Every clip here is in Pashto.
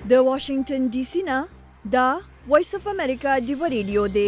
د واشنگټن ډي سي نه دا وایس اف امریکا دی ریډیو دی.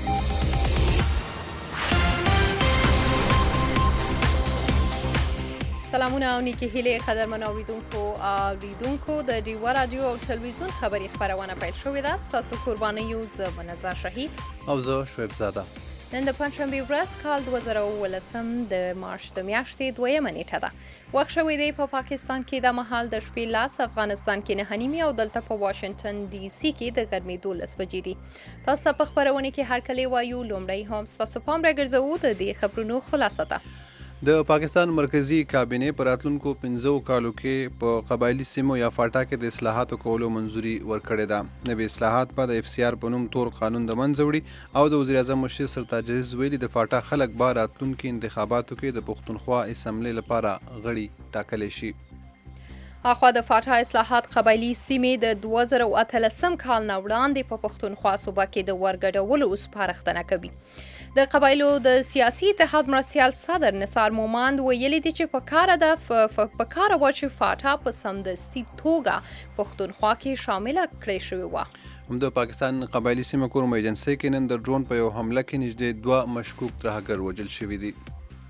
سلامونه او نیکی هیلې قدرمن اوریدونکو د ډیوا رادیو او تلویزیون خبري خبرونه پیل شوې ده. ستاسو قرباني یو زه منظر شهید او زه شعیب زاده. نن د پنځشنبې ورځ کال 2019 د مارچ د میاشتې 2 نیټه ده. وخت شوی دی په پاکستان کې د مهال د شپې لاس، افغانستان کې 9:30 او دلته په واشنگټن ډي سي کې د ګرمۍ 12 بجې دي. تاسو ته په خبرونه کې هر کله وایو لومړی هم تاسو پام راګرځوو د دې خبرونو خلاصه ده. د پاکستان مرکزی کابینې پر راتلونکو 15 کالو کې په قبایلی سیمو یا فاټا کې د اصلاحاتو کولو منځوري ورکړې ده. نوي اصلاحات په د اف سی آر په نوم تور قانون د منځ وړي او د وزیر اعظم مشیر سرتاج عزیز ویلي د فاټا خلک به راتلونکو انتخاباتو کې د پښتونخوا اسمبلی لپاره غړي ټاکلی شي. اخوا د فاټا اصلاحات قبایلی سیمې د 2013 کال نه وړاندې په پښتونخوا صوبه کې د ورګډولو سپارښتنه کوي. د قبایلو د سیاسي اتحاد مرستیال صدر نثار مومند ویلي دي چې په کار و چې فاټا په سمدستي توګه پښتونخوا کې شامله کړې شوې وه. د پاکستان قبایلی سیمه کورم ایجنسۍ کې نن د ډرون په یو حمله کې نږدې 2 مشکوک ترهګر وژل شوي دي.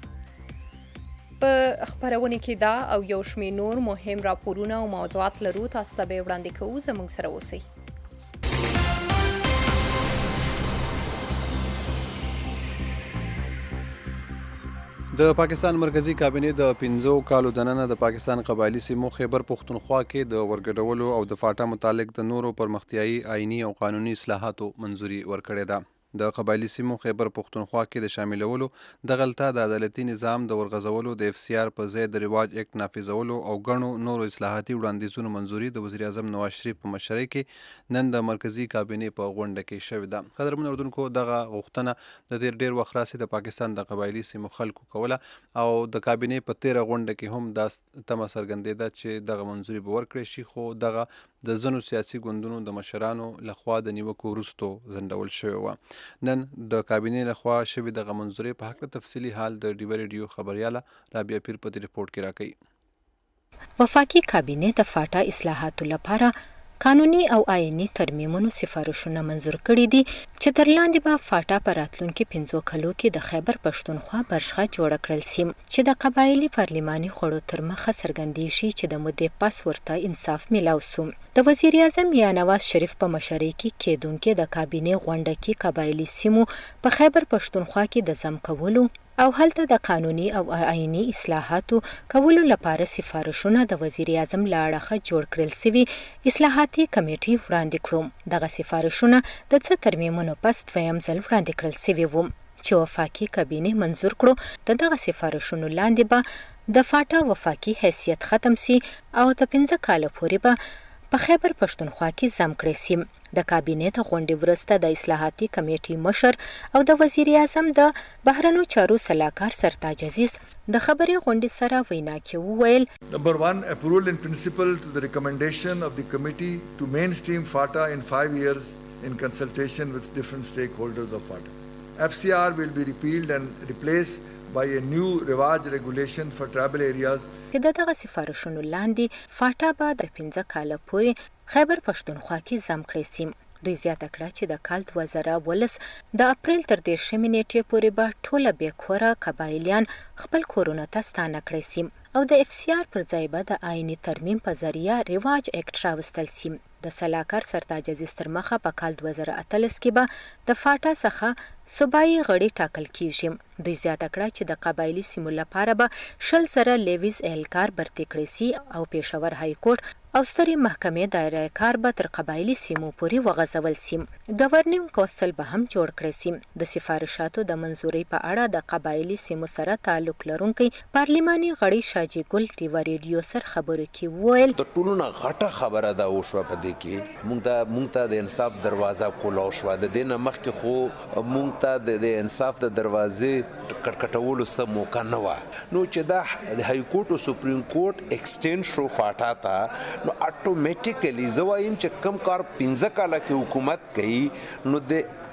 په خبرونه کې دا او یو شمېر نور مهم راپورونه او موضوعات لرو. تاسو ته به وړاندې کوو، زموږ سره اوسئ. د پاکستان مرکزی کابینې د 15 کالو دننه د پاکستان قبایلی سیمو خیبر پښتونخوا کې د ورګډولو او د فاټا متعلق د نورو پرمختیایي آئینی او قانوني اصلاحاتو منځوري ورکړې ده. د قبایلی سیمو خیبر پښتونخوا کې د شاملولو دغلطه د عدالتي نظام د ورغځولو د اف سی آر په ځای د رواج اکټ نافذولو او ګڼو نورو اصلاحاتي وړاندیزونو منځوري د وزیر اعظم نواز شریف په مشرۍ کې نن د مرکزی کابینې په غونډه کې شوې ده. قدرمن اردوونکو، دغه غوښتنه د ډیر وخت راځي د پاکستان د قبایلی سیمو خلکو کوله او د کابینې په 13 غونډه کې هم دا تمه څرګندېده چې دغه منځوري به ورکړي شي، خو دغه د ځینو سیاسي ګوندونو د مشرانو لخوا د نیوکو وروستو ځنډول شوی و. نن د کابینې لخوا شوې دغه منځوري په هکله تفصیلي حال د ډیوا ریډیو خبریاله رابعه پیر په دې رپورټ کې راکوي. وفاقي کابینې د فاټا اصلاحاتو لپاره قانوني او آئینی ترمیمونو سفارشونه منظور کړي دي چې تر لاندې به فاټا په راتلونکي 15 کلو کې د خیبر پښتونخوا برخه جوړه کړل شي چې د قبایلی پارلماني خوړو تر مخه څرګندې شي چې د مودې پس ورته انصاف میلاو سو. د وزیر اعظم یا نواز شریف په مشرۍ کې کېدونکې د کابینې غونډه کې قبایلی سیمو په خیبر پښتونخوا کې د ضم کولو او هلته د قانوني او آئینی اصلاحاتو کولو لپاره سفارشونه د وزیر اعظم له اړخه جوړ کړل سوي اصلاحاتي کمیټې وړاندې کړو. دغه سفارشونه د څه ترمیمونو پس دویم ځل وړاندې کړل سوي وو چې وفاقي کابینې منظور کړو. دغه سفارشونو لاندې به د فاټا وفاقي حیثیت ختم سي او د 15 کاله پورې به په خیبر پښتونخوا کې ضم کړی سي. د کابینې ته غونډې وروسته د اصلاحاتي کمیټې مشر او د وزیر اعظم د بهرنیو چارو سلاکار سرتاج عزیز د خبري غونډې سره وینا کې وویل: Number 1, approval in principle to the recommendation of the committee to mainstream FATA in 5 years in consultation with different stakeholders of FATA. FCR will be repealed and replaced by a new Rewaj regulation for tribal areas. چې دغه سفارشونو لاندې فاټا به د 15 کاله پورې خیبر پښتونخوا کې ضم کړی سي. دوی زیاته کړه چې د کال 2019 د اپریل تر 10 نیټې پورې به ټوله بېکوره قبایلیان خپل کورونو ته ستانه کړی سي او د اف سی آر پر ځای به د آئینی ترمیم په ذریعه رواج اکټ راوستل سي. د سلاکار سرتاج عزیز تر مخه په کال 2018 کې به د فاټا څخه صوبایي غړي ټاکل کیږي. دوی زیاته کړه چې د قبایلی سیمو لپاره به 10 سره لیویز اهلکار برتي کړی سي او پېښور های کورټ او سترې محکمې دایره کار به تر قبایلی سیمو پورې وغځول سي. گورنینګ کونسل به هم جوړ کړی سي. د سفارشاتو د منځورۍ په اړه د قبایلی سیمو سره تعلق لرونکي پارلماني غړي شاجي ګل ډیوا ریډیو سره خبرو کې وویل: د ټولو نه غټه خبره دا وشوه په دې کې مونږ ته د انصاف دروازه کولاو شوه. د دې نه مخکې خو مونږ ته د انصاف د دروازې کټکټولو څه موقع نه وه. نو چې دا د های کورټ او سپریم کورټ ایکسټینډ شو فاټا ته، نو اټومیټیکلی زه وایم چې کم کار 15 کاله کې حکومت کوي نو د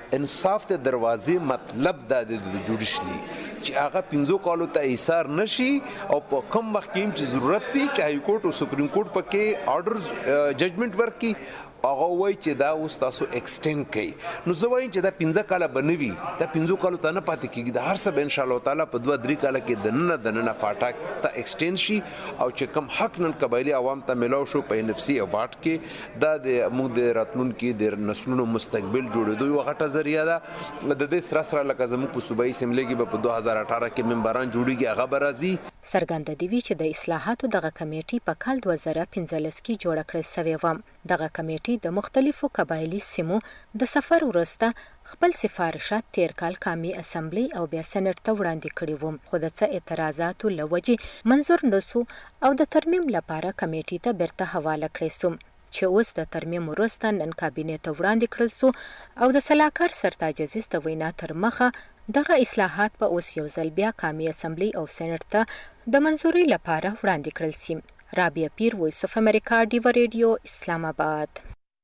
انصاف د دروازې مطلب دا د جوډیشلي چې هغه 15 کالو ته ایثار نشي او په کم وخت کې چې ضرورت دی چې های کورټ او سپریم کورټ پکې آرډرز ججمنټ ورکړي هغه وایي چې دا اوس تاسو ایکسټینډ کړئ. نو زه وایم چې دا 15 کاله به نه وي، دا 15 کالو ته نه پاتې کېږي، دا هر څه به انشاءالله تعالی په 2-3 کاله کې دننه فاټا ته ایکسټینډ شي او چې کم حق نن قبایلي عوام ته ملاو شو په NFC ایوارډ کې دا د موږ د راتلونکي د نسلونو مستقبل جوړېدو یوه غټه ذریعه ده. د دې سره لکه زموږ په صوبایي اسمبلۍ کې به په 2018 کې ممبران جوړېږي، هغه به راځي. څرګنده دي چې د اصلاحاتو دغه کمیټې په کال 2015 کې جوړه کړل سوې وه. دغه کمیټې د مختلفو قبایلي سیمو د سفر وروسته خپل سفارشات تیر کال قومي اسمبلی او بیا سېنات ته وړاندې کړي وو، خو د څه اعتراضاتو له وجې منظور نشو او د ترمیم لپاره کمیټې ته بیرته حواله کړی سو چې اوس د ترمیم وروسته نن کابینې ته وړاندې کړل سو او د سلاکار سرتاج عزیز د وینا تر مخه دغه اصلاحات په اوس یو ځل بیا قومي اسمبلی او سېنات ته د منظوري لپاره وړاندې کړل سي. رابعه پیر، وایس اف امریکا، ډیوا ریډیو، اسلام آباد.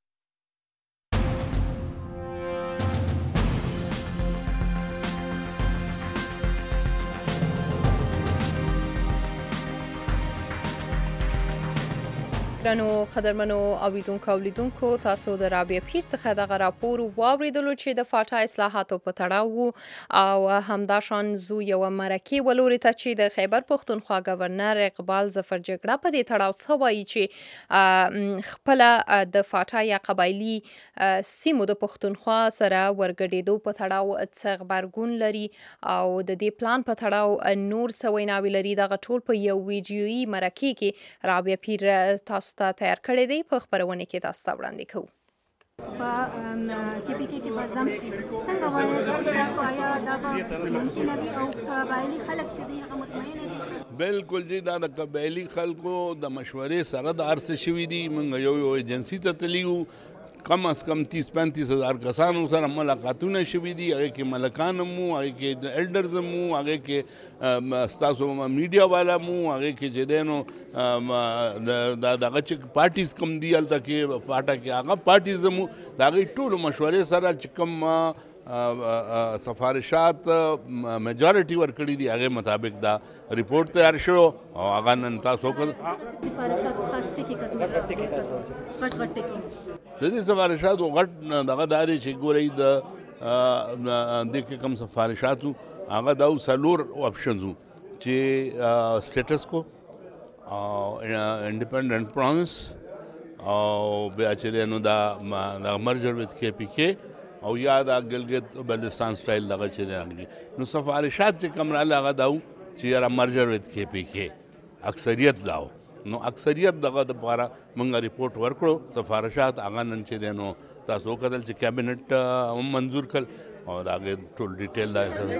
ګرانو قدرمنو اوریدونکو او لیدونکو، تاسو د رابعه پیر څخه دغه راپور واوریدلو چې د فاټا اصلاحاتو په تړاو او همداشان زو یو مرکې ولوري ته چې د خیبر پښتونخوا گورنر اقبال ظفر جګړه په دې تړاو څه وایي چې خپل د فاټا یا قبایلی سیمو د پښتونخوا سره ورګډېدو په تړاو څه خبرګون لري او د دې پلان په تړاو نور څه ویناوي لري. دغه ټول په یو ویډیویي مرکې کې رابعه پیر تاسو ته تیار کړی دی، په خبرونه کې تاسو ته وړاندې کوو. په KPK کې به ځم سي څنګه وایي چې تاسو آیا دا به ممکنه وي او قبایلي خلک چې دي هغه مطمئن دي؟ بالکل جی، دا د قبایلي خلکو د مشورې سره د هر څه شوي دي. موږ یو ایجنسي ته تللي وو، کم از کم 30-35 هزار کسانو سره ملاقاتونه شوي دي. هغې کې ملکان هم وو، هغې کې الډرز هم وو، هغې کې ستاسو میډیا والا هم وو، هغې کې چې دی نو دغه چې پارټیز کوم دي هلته کې فاټا کې هغه پارټیز هم وو. د هغې ټولو مشورې سره چې کوم سفارشات میجارټي ورکړي دي هغې مطابق دا ریپورټ تیار شو او هغه نن تاسو د دې سفارشاتو غټ دغه دا دی چې ګورئ د دې کې کوم سفارشاتو هغه دا څلور آپشنز وو چې سټیټس کو او انډیپنډنټ پروونس او بیا چې دی نو دا مرجر وذ KPK او یا دا ګلګت بلتستان سټایل دغه چې دی. نو سفارشات چې کوم راغله هغه دا و چې یاره مرجر وذ KPK اکثریت دا و. نو اکثریت دغه دپاره موږ ریپورټ ورکړو سفارشات هغه نن چې دی نو تاسو وکتل چې کابینټ هم منظور کړل او د هغې ټول ډیټیل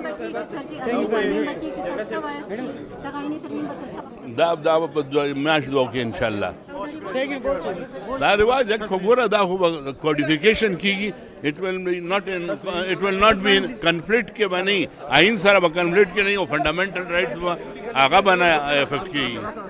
دا به په میاشت دوه کې انشاءالله دا رواج خو ګوره دا خو به کوډیفیکیشن کېږي. it will not be in conflict کې به نه وي، آئین سره به کنفلیکټ کې نه وي او فنډامنټل رایټس به هغه به نه افیکټ کېږي.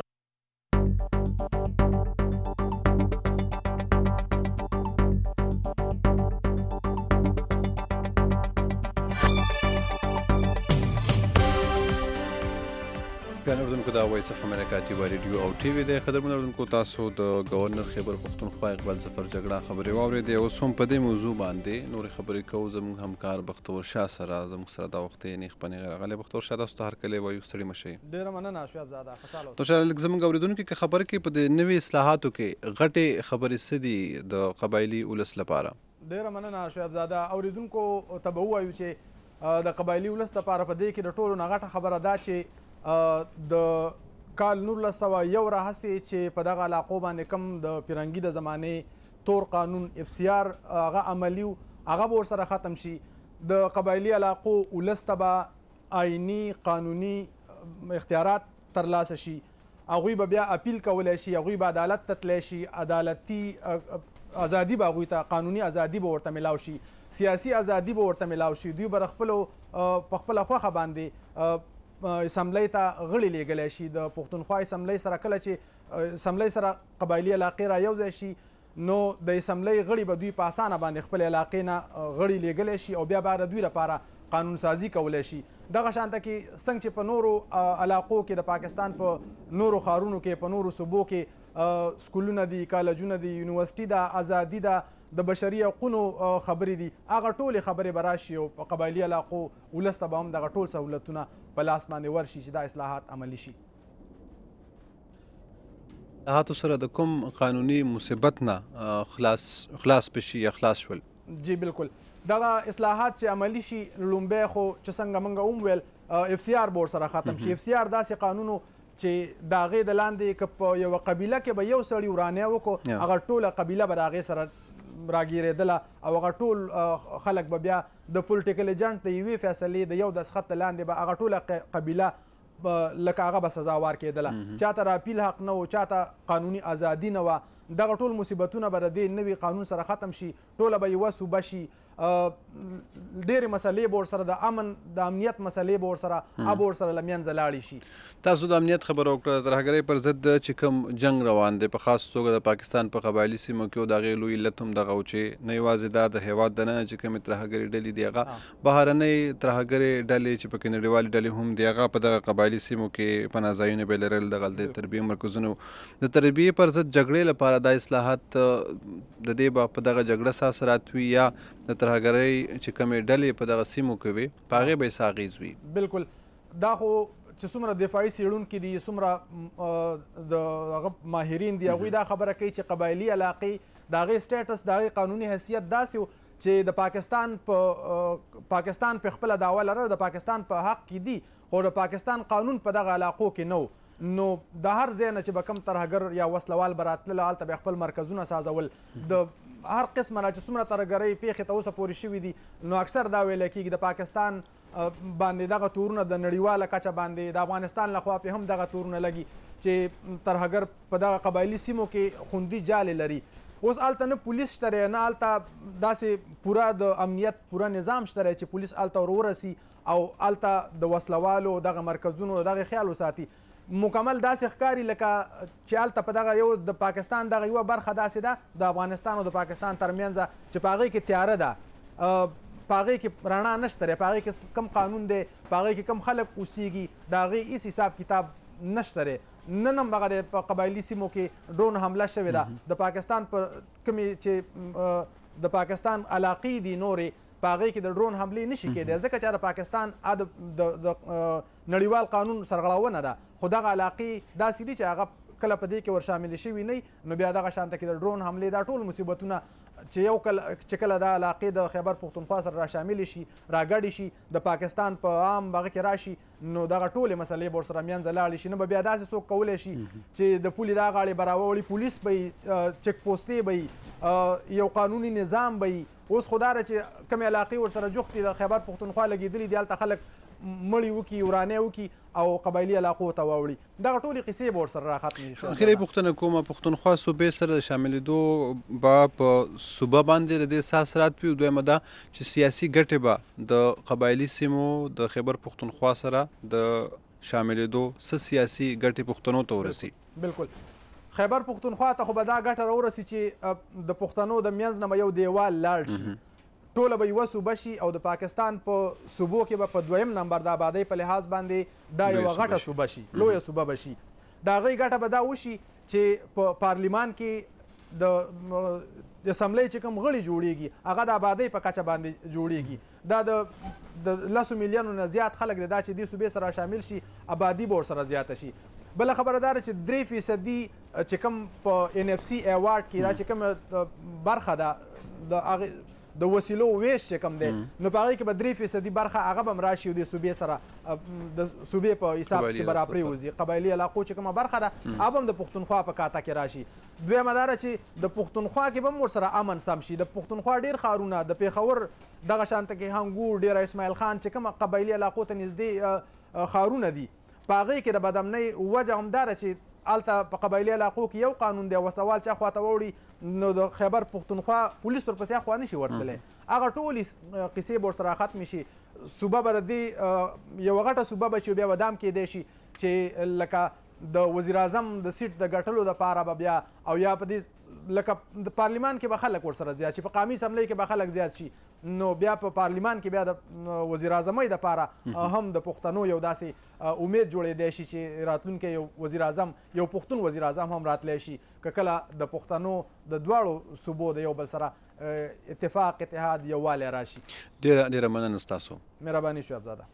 ګرانو اوریدونکو، دا وایس اف امریکا ټیوا ریډیو او ټي وي دی. قدرمنو اوریدونکو، تاسو د گورنر خیبر پښتونخوا اقبال ظفر جګړه خبرې واورېدې. اوس هم په دې موضوع باندې نورې خبرې کوو زموږ همکار بختور شاه سره. زموږ سره دا وخت یې نیغ په نیغه راغلی. بختور شاه، تاسو ته هرکلی وایو، ستړي مه شئ. ډېره مننه شعیب زاده، خوشحاله اوسئ. تو شاه، لږ زموږ اورېدونکو کې خبره کوي په دې نوي اصلاحاتو کې غټې خبرې څه دي د قبایلي ولس لپاره؟ ډېره مننه شعیب زاده. اورېدونکو ته به ووایو چې د قبایلي ولس لپاره په دې کې د ټولو نه غټه خبره دا چې د کال 1901 راهسې چې په دغه علاقو باندې کم د پیرنګي د زمانې تور قانون FCR هغه عملي و، هغه به ورسره ختم شي. د قبایلي علاقو ولس ته به آئیني قانوني اختیارات ترلاسه شي، هغوی به بیا اپیل کولی شي، هغوی به عدالت ته تللی شي، عدالتي ازادي به هغوی ته، قانوني ازادي به ورته میلاو شي، سیاسي ازادي به ورته میلاو شي. دوی به په خپله خوښه باندې اسمبلی ته غړي لیږلی شي. د پښتونخوا اسمبلی سره کله چې اسمبلی سره قبایلي علاقې را یو ځای شي، نو د اسمبلی غړي به دوی په اسانه باندې خپل علاقې نه غړي لیږلی شي او بیا به دوی لپاره قانون سازي کولی شي. دغه شانته کې څنګه چې په نورو علاقو کې د پاکستان په نورو ښارونو کې په نورو صوبو کې سکولونه دي، کالجونه دي، یونیورسټي ده، ازادي ده، د بشري حقونو خبرې دي، هغه ټولې خبرې به راشي او په قبایلي علاقو ولس ته به هم دغه ټول سهولتونه په لاس باندې ورشي چې دا اصلاحات عملي شي. اصلاحاتو سره د کوم قانوني مصیبت نه خلاص بشي یا خلاص شول؟ جی بالکل. دغه اصلاحات چې عملي شي لومبی خو چې څنګه موږ هم ویل اف سی آر بورډ سره ختم شي. اف سی آر داسې قانونو چې د هغې د لاندې که په یوه قبیله کې به یو سړي ورانۍ وکړو هغه ټوله قبیله به د هغې سره راګیرېدله او هغه ټول خلک به بیا د پولیټیکل ایجنټ د یوې فیصلې د یو دستخط د لاندې به هغه ټوله قبیله لکه هغه به سزاوار کېدله. چاته راپیل حق نه و، چاته قانوني ازادي نه وه. دغه ټول مصیبتونه به د دې نوي قانون سره ختم شي، ټوله به یوه صوبه شي. ډېرې مسلې به ورسره د امن د امنیت مسلې به ورسره به ورسره له منځه لاړې شي. تاسو د امنیت خبره وکړه، د ترهګرۍ پر ضد چې کوم جنګ روان دی په خاص توګه د پاکستان په قبایلي سیمو کې، او د هغې لوی علت هم دغه و چې نه یوازې دا د هېواد دننه چې کومې ترهګرې ډلې دي هغه بهرنۍ ترهګرې ډلې چې پکې نړیوالې ډلې هم دي هغه په دغه قبایلي سیمو کې پناه ځایونه به یې لرل، دغه د تربیې مرکزونه. د تربیې پر ضد جګړې لپاره دا اصلاحات د دې به په دغه جګړه سره اثرات وي یا د ترهګرۍ چې کومې ډلې په دغه سیمو کې وي په هغې به یې څه اغېز وي؟ بالکل. دا خو چې څومره دفاعي څېړونکي دي، څومره د هغه ماهرین دي، هغوی دا خبره کوي چې قبایلي علاقې د هغې سټیټس د هغې قانوني حیثیت داسې و چې د پاکستان په خپله دعوه لرله، د پاکستان په حق کې دي، خو د پاکستان قانون په دغه علاقو کې نه و. نو د هر ځای نه چې به کوم ترهګر یا وسلوال به راتلله هلته به خپل مرکزونه سازول. د هر قسمه نه چې څومره ترهګرۍ پیښې ته اوسه پورې شوي دي، نو اکثر دا ویلی کېږي د پاکستان باندې دغه تورونه د نړیواله کچه باندې د افغانستان لخوا پې هم دغه تورونه لګي چې ترهګر په دغه قبایلي سیمو کې خوندي جالې لري. اوس هلته نه پولیس شته دی، نه هلته داسې پوره د امنیت پوره نظام شته دی چې پولیس هلته ورورسي او هلته د وسلوالو دغه مرکزونو دغه خیال وساتي. مکمل داسې ښکاري لکه چې هلته په دغه یو د پاکستان دغه یوه برخه داسې ده د افغانستان او د پاکستان ترمنځه چې په هغې کې تیاره ده، په هغې کې رڼا نشته دی، په هغې کې کم قانون دی، په هغې کې کم خلک اوسیږي، د هغې هېڅ حساب کتاب نشته دی. نن هم هغه په قبایلي سیمو کې ډرون حمله شوې ده. د پاکستان په کومې چې د پاکستان علاقې دي نورې، په هغې کې د ډرون حملې نشي کېدی ځکه چې د پاکستان د نړیوال قانون سرغړونه ده. خو دغه علاقې داسې دي چې هغه کله په دې کې ور شاملې شوي نه، نو بیا دغه شانته کې د ډرون حملې دا ټول مصیبتونه چې کله دا علاقې د خیبر پښتونخوا سره را شاملې شي، راګډې شي، د پاکستان په عام هغه کې راشي، نو دغه ټولې مسلې به ورسره منځه لاړې شي. نه به بیا داسې څوک کولی شي چې د پولې دا غاړې به راوړي، پولیس به یې، چک پوستې به یې، یو قانوني نظام به یې. اوس خو دا ده چې کومې علاقې ورسره جوخت دي، د خیبر پښتونخوا لګېدلي دي، هلته خلک مړي وکړي، ورانۍ وکړي او قبایلي علاقو ته واوړي. دغه ټولې قصې به ورسره راختمې شي. اخري پوښتنه کومه، پښتونخوا صوبې سره د شاملېدو به په صوبه باندې د دې څه اثرات وي؟ دویمه دا چې سیاسي ګټې به د قبایلي سیمو د خیبر پښتونخوا سره د شاملېدو څه سیاسي ګټې پښتنو ته ورسي؟ بالکل. خیبر پښتونخوا ته خو به دا ګټه راورسي چې د پښتنو د منځ نه به یو دیوال لاړ شي، ټوله به یوه صوبه شي او د پاکستان په صوبو کې به په دویم نمبر د آبادۍ په لحاظ باندې دا یوه غټه صوبه شي، لویه صوبه به شي. د هغې ګټه به دا وشي چې په پارلیمان کې د اسمبلی چې کوم غړي جوړیږي هغه د آبادۍ په کچه باندې جوړیږي. دا د 10 میلیونو نه زیات خلک دی، دا چې دې صوبې سره شامل شي آبادي به ورسره زیاته شي. بله خبره دا ده چې 3% چې کوم په NFC ایوارډ کې دا چې کومه برخه ده د وسیلو ویش چې کوم دی، نو په هغې کې به 3% برخه هغه به هم راشي او د صوبې سره د صوبې په حساب کې به راپرېوځي. قبایلي علاقو چې کومه برخه ده هغه هم د پښتونخوا په کاته کې راشي. دویمه دا ده چې د پښتونخوا کې به هم ورسره امن سم شي. د پښتونخوا ډېر ښارونه، د پېښور دغه شانته کې هنګور، ډېره اسماعیل خان چې کومه قبایلي علاقو ته نږدې ښارونه دي، په هغې کې د بدامنۍ وجه همدا ده چې هلته په قبایلي علاقو کې یو قانون دی، وسوال چا خواته واوړي نو د خیبر پښتونخوا پولیس ورپسې اخوا نشي ورتلی. هغه ټولې قصې به ورسره ختمې شي. صوبه به د دې یوه غټه صوبه به شي، بیا به دام کېدی شي چې لکه د وزیر اعظم د سیټ د ګټلو دپاره به بیا او یا په دې لکه د پارلیمان کې به خلک ورسره زیات شي، په قومي اسمبلی کې به خلک زیات شي، نو بیا په پارلیمان کې بیا د وزیر اعظمۍ دپاره هم د پښتنو یو داسې امید جوړېدی شي چې راتلونکی یو وزیر اعظم یو پښتون وزیر اعظم هم راتلی شي که کله د پښتنو د دواړو صوبو د یو بل سره اتفاق اتحاد یووالی راشي. ډېره مننه ستاسو. مهرباني شعیب زاده.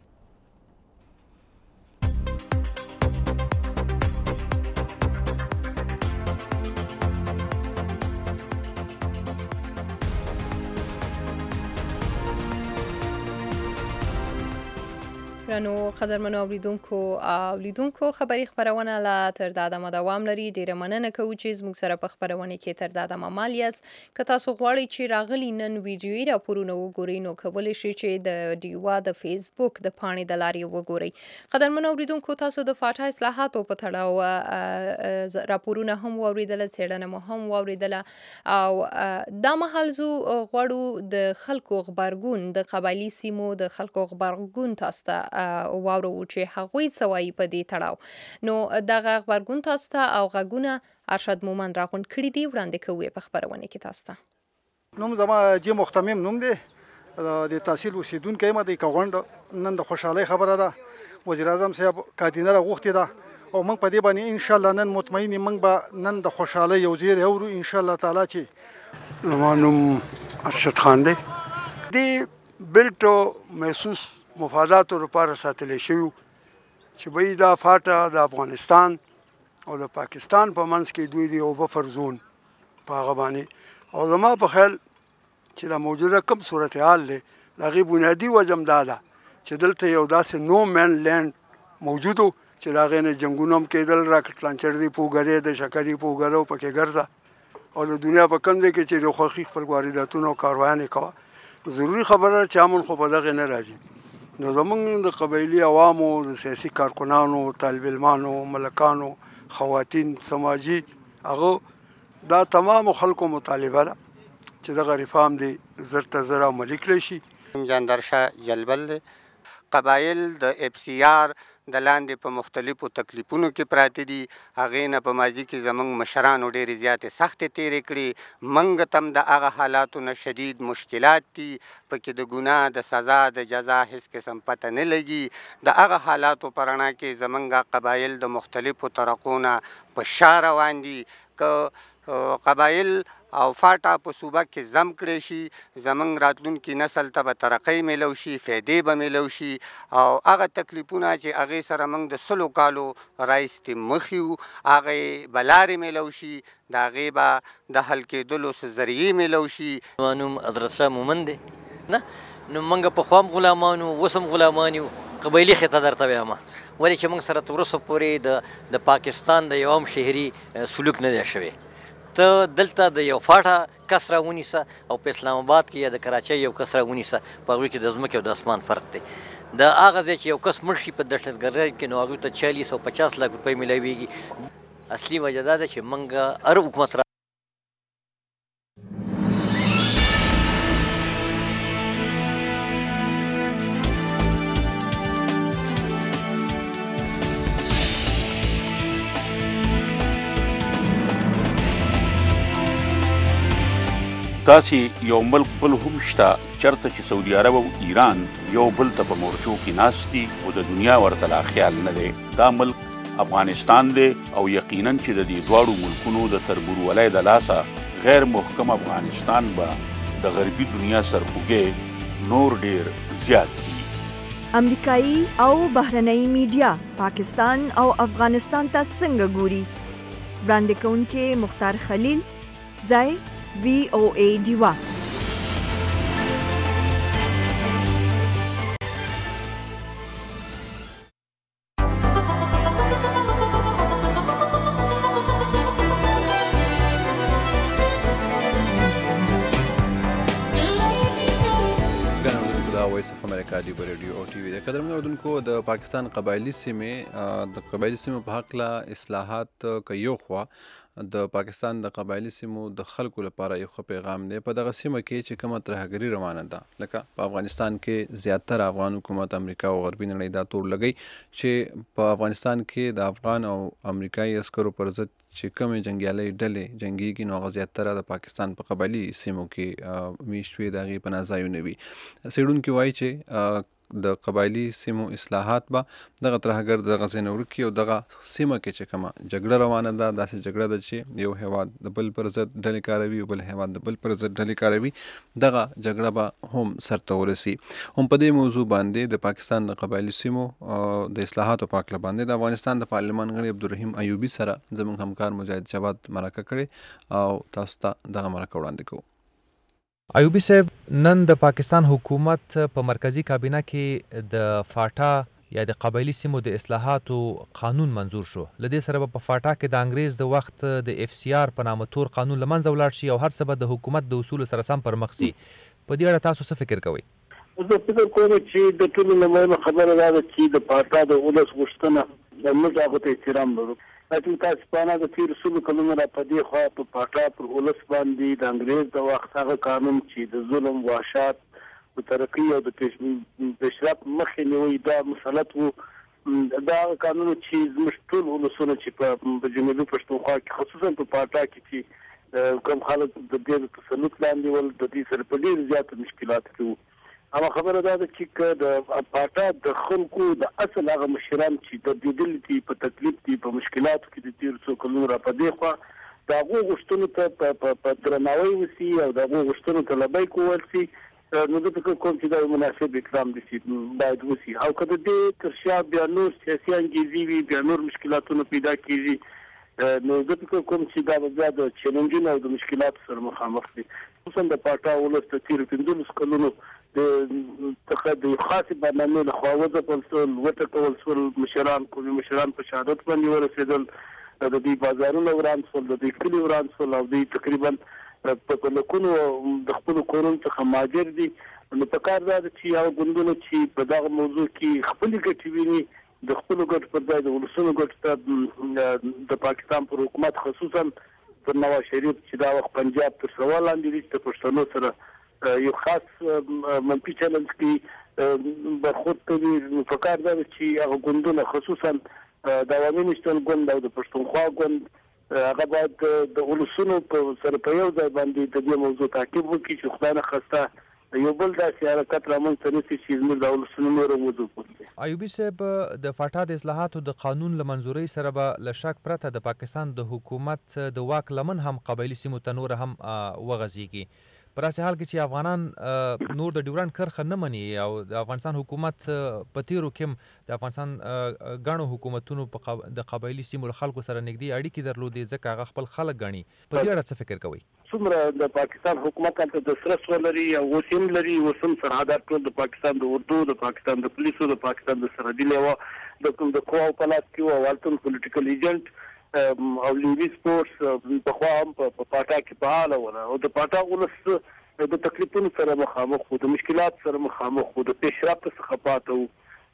ګرانو قدرمنو اوریدونکو او لیدونکو خبري خپرونه لا تر دا دمه دوام لري. ډیره مننه کوو چې زموږ سره په خپرونه کې تر دا دمه مال یاست. که تاسو غواړئ چې راغلي نن ویډیویي راپورونه وګورئ نو کولی شئ چې د ډیوا د فیسبوک د پاڼې د لارې وګورئ. قدرمنو اوریدونکو تاسو د فاټا اصلاحاتو په تړاو راپورونه هم واوریدله، څېړنه مو هم واوریدله او دا مهال زو غواړو د خلکو غبرګون د قبایلي سیمو د خلکو غبرګون تاسو ته واورو چې هغوی څه وایي په دې تړاو. نو دغه غبرګون تاسو ته او غږونه ارشد مومند راغونډ کړي دي، وړاندې کوو یې په خپرونه کې تاسو ته. نوم زما جی مختمم نوم دی، د تحصیل اوسیدونکی یم. د غونډ نن د خوشحالۍ خبره ده، وزیر اعظم صاحب کابینه راغوښتې ده او موږ په دې باندې انشاءالله نن مطمئن یو موږ به نن د خوشحالۍ یو زیری اورو انشاءالله تعالی. چې زما نوم ارشد خان دی. دې بلټو محسوس مفاداتو لپاره ساتلی شوي چې به دا فاټه د افغانستان او د پاکستان په منځ کې دوی د یو بفر زون په هغه باندې او زما په خیال چې دا موجوده کوم صورتحال دی د هغې بنیادي وجه هم دا ده چې دلته یو داسې نو مین لینډ موجود و چې د هغې نه جنګونه هم کېدل، راکټ لانچر دی په اوږه دی، د شکه دی په اوږه ده او پکې ګرځه او د دنیا په کوم ځای کې چې د خوښي خپل وارداتونه او کاروایانې کوه. ضروري خبره ده چې امن خو په دغې نه راځي. نو زمونږ د قبایلي عوامو، د سیاسي کارکنانو، طالب علمانو، ملکانو، خواتین، سماجي، هغه دا تمامو خلکو مطالبه ده چې دغه ریفارم دی زر ته زر عملي کړی شي. جاندرشاه جلبل دی. قبایل د اف سی آر د لاندې په مختلفو تکلیفونو کې پراته دي. هغې نه په ماضي کې زموږ مشرانو ډېرې زیاتې سختې تېرې کړي. موږ ته هم د هغه حالاتو نه شدید مشکلات دي، پکې د ګناه د سزا د جزا هېڅ قسم پته نه لګي. د هغه حالاتو په رڼا کې زموږ قبایل د مختلفو طرقو نه په شا روان دي. که قبایل او فاټا په صوبه کې زم کړی شي، زموږ راتلونکي نسل ته به ترقۍ میلو شي، فایدې به میلو شي او هغه تکلیفونه چې هغې سره موږ د 100 کالو راهیسې مخ یو هغې به لارې میلو شي، د هغې به د حل کېدلو څه ذریعې میلو شي. زما نوم حضرت مومند دی. نه نو موږ پخوا هم غلامان وو، اوس هم غلامان یو. قبایلي خطه درته وایم ولې چې موږ سره تر اوسه پورې د پاکستان د یو هم شهري سلوک نه دی شوی. ته دلته د یو فاټه کس راونیسه او په اسلام آباد کې یا د کراچۍ یو کس راونیسه، په هغوی کې د ځمکې او د اسمان فرق دی. د هغه ځای چې یو کس مړ شي په دهشتګردۍ کې نو هغوی ته 40 او 50 لک روپۍ میلاویږي. اصلي وجه دا ده چې موږ هر حکومت داسې یو ملک بل هم شته چېرته چې سعودي عرب او ایران یو بل ته په مورچو کې ناست دي او د دنیا ورته لا خیال نه دی. دا ملک افغانستان دی او یقینا چې د دې دواړو ملکونو د تربورولۍ د لاسه غیر محکم افغانستان به د غربي دنیا سرخوږی نور ډیر زیات دي. امریکایي او بهرنۍ میډیا پاکستان او افغانستان ته څنګه ګوري؟ وړاندې کوونکې مختار خلیل، ځای VOA ډیوا. وایس اف امریکا دی ریډیو او ټي وي. د قدرمنو اوردونکو د پاکستان قبایلی سیمې په هکله اصلاحات که یو خوا د پاکستان د قبایلی سیمو د خلکو لپاره یو ښه پیغام دی په دغه سیمه کې چې کومه ترهګري روانه ده لکه په افغانستان کې زیاتره افغان حکومت امریکا او غربي نړۍ دا تور لګی چې په افغانستان کې د افغان او امریکایي عسکرو پر ضد چې کومې جنګیالۍ ډلې جنګیږي نو هغه زیاتره د پاکستان په قبایلي سیمو کې میشت وي د هغې پناه ځایونه وي. څېړونکي وایي چې د قبایلي سیمو اصلاحات به دغه ترهګر دغه ځای نه ورکړي او دغه سیمه کې چې کومه جګړه روانه ده داسې جګړه ده چې یو هیواد د بل پر ضد ډلې کاروي او بل هیواد د بل پر ضد ډلې کاروي دغه جګړه به هم سرته ورسي. هم په دې موضوع باندې د پاکستان د قبایلي سیمو د اصلاحاتو په هکله باندې د افغانستان د پارلمان غړي عبدالرحیم ایوبي سره زموږ همکار مجاهد جواد مرکه کړې او تاسو ته دغه مرکه وړاندې کوو. ایوبی صاحب نن د پاکستان حکومت په مرکزی کابینه کې د فاټا یا د قبایلی سیمو د اصلاحاتو قانون منظور شو. لدې سره په فاټا کې د انګریز د وخت د اف سی آر په نامه تور قانون لمنځه ولاړ شي او هر څه به د حکومت د اصولو سره سم پر مخ سي. په دې اړه تاسو څه فکر کوئ؟ زه فکر کوم چې د ټولو لومړنۍ خبره دا ده چې د فاټا د ولس غوښتنه د موږ هغه ته احترام لرو. متاسفانه د تیر سلو کلونو را په دې خوا په پاټا پر ولس باندې د انګریز د وخت هغه قانون چې د ظلم وحشت په ترقي او د پیشرفت مخې نیوي دا مسلط و. دا قانون چې زموږ ټول ولسونه چې په جنوبي پښتونخوا کې خصوصا په پاټا کې چې کوم خلک د دې تسلط لاندې ول د دې سره په ډېر زیات مشکلات کې وو. اما خبره دا ده چې د پاټا د خلکو د اصل هغه مشران چې د دې دي په تکلیف دي په مشکلاتو کې د تیر څو کلونو را په دې خوا د هغو غوښتنو ته په درناوی وسي او د هغو غوښتنو ته لبیک وویل سي. نو زه فکر کوم چې دا مناسب اقدام دي چې باید وسي او که د دې تر شا بیا نور سیاسي انګیزې وي بیا نور مشکلاتونه پیدا کېږي نو زه فکر کوم چې دا به بیا د چیلنجونو او د مشکلاتو سره مخامخ دي. خصوصا د پاټا ولس د تیرو 15 کلونو د خاصې برنامې لخوا وځپل شول وټکول شول مشران قومي مشران په شهادت باندې ورسېدل د دې بازارونه وران شول د دې کلي وران شول او دوی تقریبا په لکونو د خپلو کورونو څخه مهاجر دي. نو پکار دا ده چې هغه ګوندونه چې په دغه موضوع کې خپلې ګټې ویني د خپلو ګټو پر ځای د ولسونو ګټو ته د پاکستان پر حکومت خصوصا پر نواز شریف چې دا وخت پنجاب تر سوال لاندې دي د پښتنو سره یو خاص منفي چلنج کې برخورد کوي. نو پکار دا ده چې هغه ګوندونه خصوصا د عوامي نشتون ګوند او د پښتونخوا ګوند هغه باید د ولسونو په سره په یو ځای باندې د دې موضوع تعقیب وکړي چې خدای نخواسته یو بل داسې حرکت رامنځته نه شي چې زموږ د ولسونو نور موضوع وکړي. ایوبي صاحب د فاټا د اصلاحاتو د قانون له منظورۍ سره به له شک پرته د پاکستان د حکومت د واک لمن هم قبایلي سیمو ته نور هم وغځېږي. په داسې حال کې چې افغانان نور د ډیورنډ کرښه نه مني او د افغانستان حکومت په تیرو کې د افغانستان ګڼو حکومتونو د قبایلي سیمو له خلکو سره نږدې اړیکې درلودې ځکه هغه خپل خلک ګڼي. په دې اړه څه فکر کوئ؟ څومره د پاکستان حکومت هلته د سره سوه لري او اوس هم لري اوس هم سرحدات ټول د پاکستان د اردو د پاکستان د پولیسو د پاکستان د سرحدي لیوا د قواو په لاس کې وو او هلته پولیټیکل ایجنټ او لیوي سپورټس پخوا هم په پاټا کې فعاله وه او د پاټا ولس د تکلیفونو سره مخامخ وو د مشکلات سره مخامخ وو د پیشرفت څخه پاته وو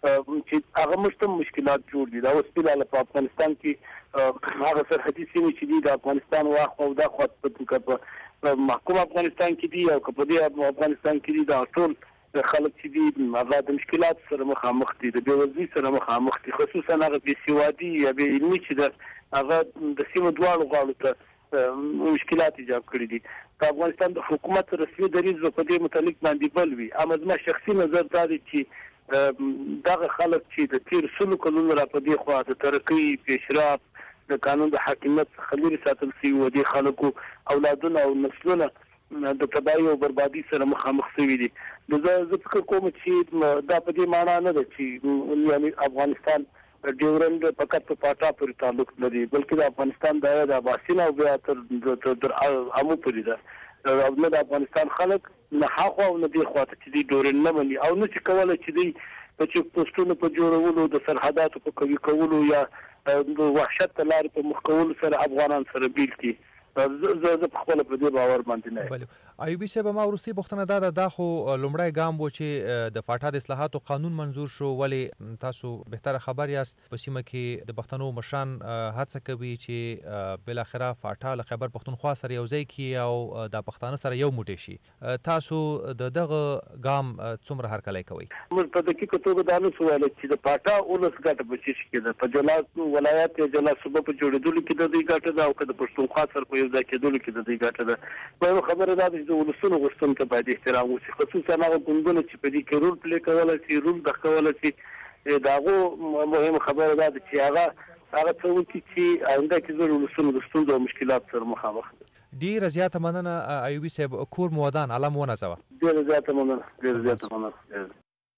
چې هغه موږ ته مشکلات جوړ دي. دا اوس فلحال په افغانستان کې هغه سرحدي سیمې چې دي د افغانستان واخوا او دا خوا په محکوم افغانستان کې دي او که په دې افغانستان کې دي دا ټول خلک چې دي هغه د مشکلات سره مخامخ دي د بېوزلۍ سره مخامخ دي خصوصا هغه بېسوادي یا بې علمي چې ده هغه د سیمو دواړو غاړو ته مشکلات ایجاد کړي دي. د افغانستان د حکومت رسمي دریځ به په دې متعلق باندې بل وي. اما زما شخصي نظر دا دی چې دغه خلک چې د تیر سلو کلونو را په دې خوا د ترقۍ پیشرفت د قانون د حاکمیت څخه لرې ساتل شوي و دې خلکو اولادونه او نسلونه د تباهي او بربادي سره مخامخ شوي دي. زه فکر کوم چې دا په دې معنا نه ده چې یعنی افغانستان ډیورنډ فقط په پاټا پورې تعلق لري بلکې د افغانستان د اباسین او بیا تر امو پورې ده او نه د افغانستان خلک نه هاخوا او نه دې خواته چې دوی ډیورنډ نه مني او نه چې کولی چې دوی په چیک پوسټونو په جوړولو د سرحداتو په قوي کولو یا د وحشت ته لارې په مخ کولو سره افغانان سره بیل کړي. زه په خپل په دې باور باندې نه بله ایوبي صاحب ما وروستي پوښتنه دا خو لومړی ګام و چې د فاټا د اصلاحاتو قانون منظور شو ولې تاسو بهتره خبر یاست په سیمه کې د پښتنو مشران هڅه کوي چې بالاخره فاټا له خیبر پښتونخوا سره یو ځای کړي او د پښتانه سره یو موټی شي تاسو د دغه ګام څومره هرکلی کوئ موږ په دقیقه توګه دا نشو ویلی چې د فاټا اولس ګټه په څه کې ده په جلا ولایت یا جلا صوبه په جوړېدلو کې د دوی ګټه ده او که د پښتونخوا سره په یو ځای کېدلو کې د دوی ګټه ده یوه خبره دا ده چې د ولسونو غوښتنو ته باید احترام وشي خصوصا هغه ګوندونه چې په دې کې رول پلی کولی شي رول زده کولی شي د هغو مهمه خبره دا ده چې هغه څه وکړي چې آینده کې زه ولسونو د ستونزو او مشکلاتو سره مخامخ ډیره زیاته مننه ایوبي صاحب کور مو ودان الله مو ونازوه ډیره زیاته مننه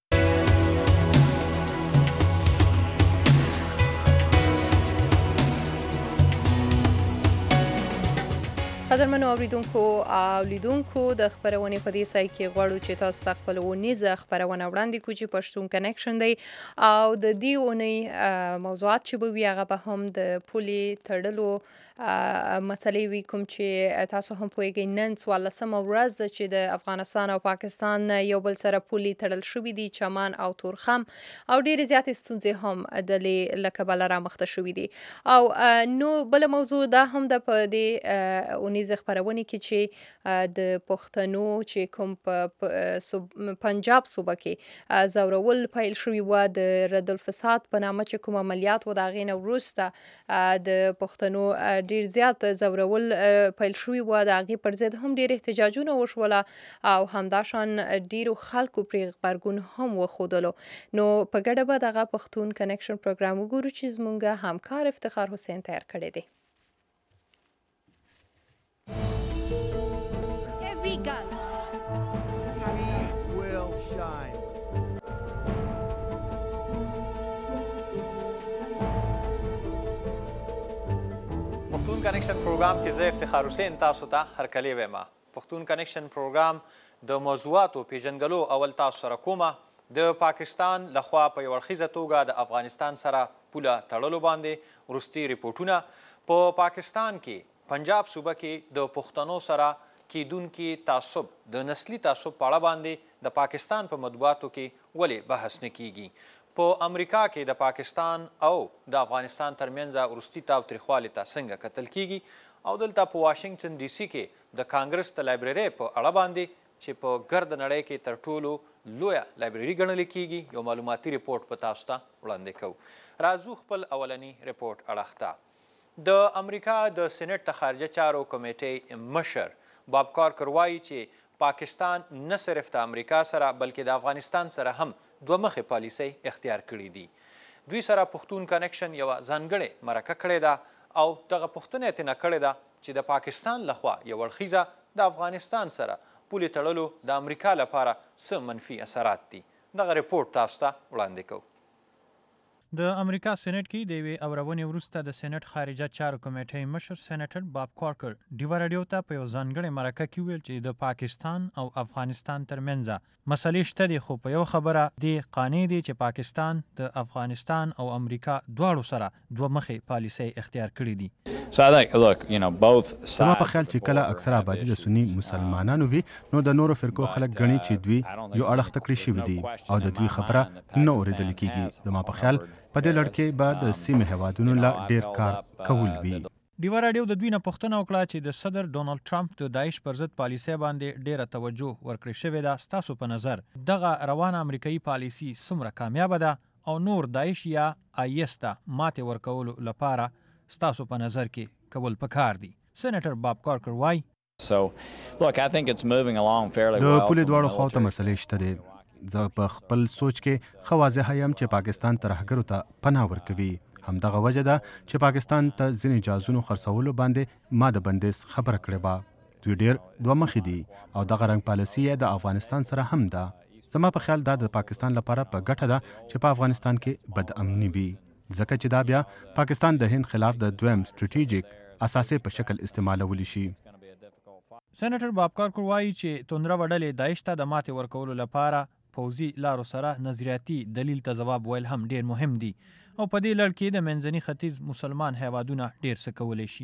قدرمنو اوریدونکو او لیدونکو د خبرونې په دې ځای کې غواړو چې تاسو ته خپل ونیزه خبرونه وړاندې کړو چې پښتون کنیکشن دی او د دې اونۍ موضوعات چې به وي هغه به هم د پولې تړلو مسلې وي کوم چې تاسو هم پوهیږئ نن 14مه ورځ ده چې د افغانستان او پاکستان یو بل سره پولې تړل شوي دي چمن او تورخم او ډېرې زیاتې ستونزې هم د له کبله رامخته شوي دي او نو بله موضوع دا هم ده په دې اونیزه خپرونې کې چې د پښتنو چې کوم په پنجاب صوبه کې زورول پیل شوي وه د رد الفساد په نامه چې کوم عملیات و د هغې نه وروسته د پښتنو ډیر زیات زورول پیل شوي وه د هغې پر ضد هم ډیر احتجاجونه وشوله او همداشان ډیرو خلکو پرې غبرګون هم وښودلو نو په ګډه به دغه پښتون کنیکشن پروګرام وګورو چې زموږ همکار افتخار حسین تیار کړی دی Every gun we will shine. پښتون کنیکشن پروګرام کې زه افتخار حسین تاسو ته هرکلی وایم پښتون کنیکشن پروګرام د موضوعاتو پیژنګلو اول تاسو سره کومه د پاکستان لخوا په یو اړخیزه توګه د افغانستان سره پوله تړلو باندې وروستي ریپورټونه په پاکستان کې پنجاب صوبه کې د پښتنو سره کیدونکي تعصب د نسلي تعصب په اړه باندې د پاکستان په مطبوعاتو کې ولې بحث نه کیږي په امریکا کې د پاکستان او د افغانستان ترمنځ وروستي تاوتریخوالي ته څنګه کتل کیږي او دلته په واشنګټن ډي سي کې د کانګرس د لایبررۍ په اړه باندې چې په ګرد نړۍ کې تر ټولو لویه لایبرري ګڼل کیږي یو معلوماتي ریپورټ په تاسو ته وړاندې کوو راځو خپل اولنی ریپورټ اړخ ته د امریکا د سینټ د خارجه چارو کمیټې مشر باب کارکر وایي چې پاکستان نه صرف د امریکا سره بلکې د افغانستان سره هم دوه مخې پالیسۍ اختیار کړي دي دوی سره پښتون کنیکشن یوه ځانګړې مرکه کړې ده او دغه پوښتنه یې ترېنه کړې ده چې د پاکستان لخوا یو اړخیزه د افغانستان سره پولې تړلو د امریکا لپاره څه منفي اثرات دي دغه ریپورټ تاسو ته وړاندې کوو د امریکا سېنات کې د یوې اورونې وروسته د سېنات خارجه چارو کمیټې مشر سېنیټر باب کارکر ډیوه راډیو ته په یو ځانګړې مرکه کې ویل چې د پاکستان او افغانستان ترمنځ مسلې شته دي خو په یو خبره دې قانع دي چې پاکستان د افغانستان او امریکا دواړو سره دوه مخې پالیسۍ اختیار کړي دي زما په خیال چې کله اکثره آبادي د سني مسلمانانو وي نو د نورو فرقو خلک ګڼي چې دوی یو اړخ ته کړي شوي دي او د دوی خبره نه اورېدل کیږي زما په خیال په دې لړ کې به د سیمې هیوادونو لا ډیر کار کول وي ډیوه راډیو د دوی نه پوښتنه وکړه چې د صدر ډونالډ ټرمپ د داعش پر ضد پالیسۍ باندې ډیره توجه ورکړې شوې ده ستاسو په نظر دغه روانه امریکایي پالیسي څومره کامیابه ده او نور داعش یا آیس ته ماتې ورکولو لپاره ستاسو په نظر کې کول پکار دي سېنیټر باب کارکر وایي د پولې دواړو خواو ته مسلې شته دي زه په خپل سوچ کې ښه واضحه یم چې پاکستان ترهګرو ته پناه ورکوي همدغه وجه ده چې پاکستان ته ځینې جهازونو خرڅولو باندې ما د بندیز خبره کړې وه دوی ډېر دوه مخې دي او دغه رنګ پالیسي یې د افغانستان سره هم ده زما په خیال دا د پاکستان لپاره په ګټه ده چې په افغانستان کې بد امني وي ځکه چې دا بیا پاکستان د هند خلاف د دویم سټریټیجیک اساسې په شکل استعمالولی شي سېنیټر باب کارکر وایي چې توندره وډلې داعش ته د ماتې ورکولو لپاره پوځي لارو سره نظریاتي دلیل ته ځواب ویل هم ډیر مهم دي او په دې لړ کې د منځني ختیځ مسلمان هیوادونه ډیر څه کولی شي.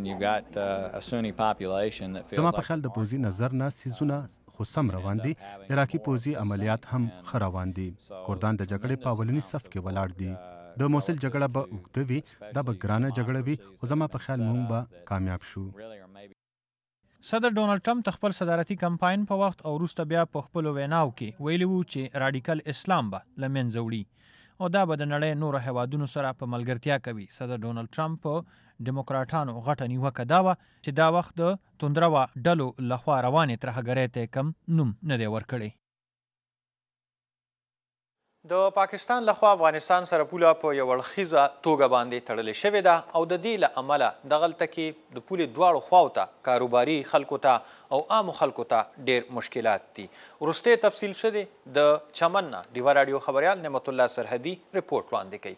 زما په خیال د پوځي نظر نه سیزونه خو سم روان دي. عراقي پوځي عملیات هم ښه روان دي. کردان د جګړې په اولني صف کې ولاړ دي. د موصل جګړه به اوږده وي، دا به ګرانه جګړه وي، خو زما په خیال موږ به کامیاب شو. صدر ډونالډ ټرمپ د خپل صدارتي کمپاین په وخت او وروسته بیا په خپلو ویناو کې ویلي وو چې راډیکل اسلام به له منځه وړي او دا به د نړۍ نورو هیوادونو سره په ملګرتیا کوي. صدر ډونالډ ټرمپ په ډیموکراټانو غټه نیوکه دا وه چې دا وخت د توندروه ډلو لخوا روانې ترهګرۍ ته کم نوم نه دی ورکړی. د پاکستان لخوا افغانستان سره پوله په یو اړخیزه توګه باندې تړلې شوې ده او د دې له امله دغلته کې د پولې دواړو خواو ته کاروباري خلکو ته او عامو خلکو ته ډېر مشکلات دي. وروستی تفصیل څه دی؟ د چمن نه ډیوه راډیو خبریال نعمت الله سرحدي رپورټ وړاندې کوي.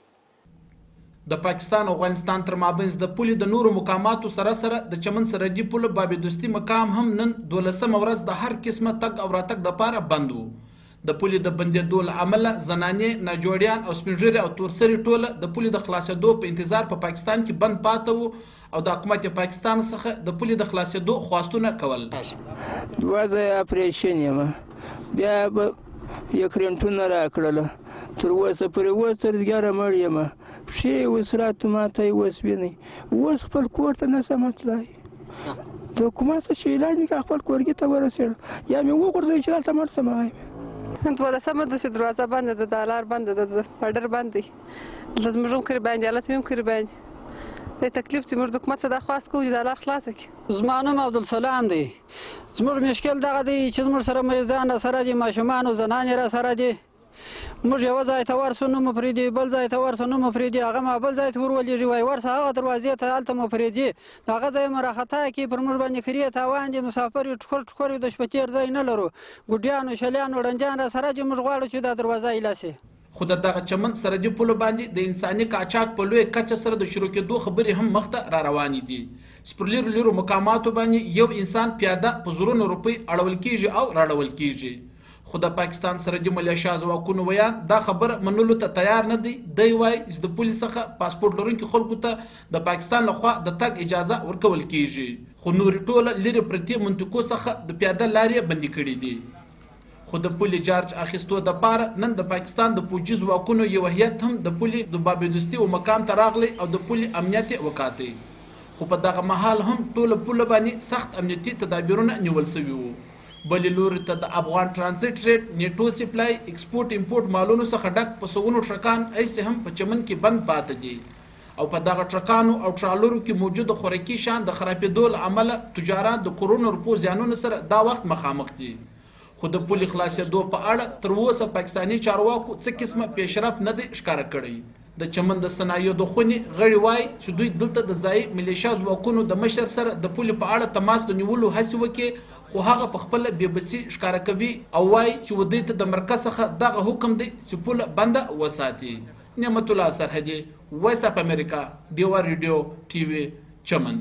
د پاکستان او افغانستان تر مابینځ د پولې د نورو مقاماتو سره سره د چمن سرحدي پل باب دوستي مقام هم نن 12مه ورځ د هر قسمه تګ او راتګ دپاره بند و. د پولې د بندېدو له امله زنانې، ناجوړیان او سپینږیري او تورسري ټوله د پولې د خلاصېدو په انتظار په پاکستان کې بند پاته وو او د حکومت پاکستان څخه د پولې د خلاصېدو خواستونه کول. 2 ځایه اپریشن یم، بیا به یو کرنټونه راکړله، تر اوسه پورې اوس ترزګاره مړ یم، پښې اوس راته ماته اوس وینئ، اوس خپل کور ته نه شم تللی. د حکومت څخه چې علاج مې کړه خپل کورګي ته ورسېږم یا مې وغورځوي چې دلته مړ شم. 12مه داسې دروازه بنده ده، د لار بنده ده، د پډر بند دی، دلته زموږ هم کړي باندې حالت مې هم کړي باندې د تکلیف چې موږ د حکومت څخه دا خواست کوو چې دا لار خلاصه کړي. زما نوم عبدالسلام دی. زموږ مشکل دغه دی چې زموږ سره مریضان را سره دي، ماشومان او زنانې را سره دي. موږ یو ځای ته ورسو نو مو پرېږدي، بل ځای ته ورسو نو مو پرېږدي، هغه ما بل ځای ته ورولېږي، وایي ورسه هغه دروازې ته هلته مو پرېږدي، د هغه ځای مو راخطا کړي، پر موږ باندې خرې تاوان دي، مسافر یو ټکر ټکر یو د شپه تېر ځای نه لرو، ګوډیان او شلیان او ړنجان را سره دي، موږ غواړو چې دا دروازه ایله شي. خو د دغه چمن سرحدي پولو باندې د انساني قاچاق په لویه کچه سره د شروع کېدو خبرې هم مخته را روانې دي. سپرلیرو لیرو مقاماتو باندې یو انسان پیاده په زرونو روپۍ اړول کېږي او راړول کېږي. خو د پاکستان سرحدي ملیشا ځواکونو ویان دا خبره منلو ته تیار نه دی. دی وایي چې د پولې څخه پاسپورټ لرونکي خلکو ته د پاکستان لخوا د تګ اجازه ورکول کېږي، خو نورې ټوله لرې پرتې منطقو څخه د پیاده لارې بندي کړي دي. خو د پولې چارج اخیستو دپاره نن د پاکستان د پوځي ځواکونو یو هیات هم د پولې د بابدوستي او مقام ته راغلی او د پولې امنیت یې وکاتی. خو په دغه مهال هم ټوله پوله باندې سخت امنیتي تدابیرونه نیول سوي وو. بلې لوري ته د افغان ټرانزیټ ریټ، نیټو سپلای، ایکسپورټ امپورټ مالونو څخه ډک په سوونو ټرکان ایسې هم په چمن کې بند پاته دي او په دغه ټرکانو او ټرالرو کې موجود خوراکي شیان د خرابېدو له امله تجاران د کروڑو روپو زیانونو سره دا وخت مخامخ دي. خو د پولې خلاصېدو په اړه تر اوسه پاکستاني چارواکو څه قسمه پیشرفت نه دی ښکاره کړی. د چمن د صنایعو د خونې غړي وایي چې دوی دلته د ځایي ملیشیا ځواکونو د مشر سره د پولې په اړه تماس د نیولو هڅې وکړي، خو هغه په خپله بېبسي ښکاره کوي او وایي چې ودې ته د مرکز څخه دغه حکم دی چې پوله بنده وساتي. نعمت الله سرحدي، وایس اف امریکا، ډیوه ریډیو ټي وي، چمن.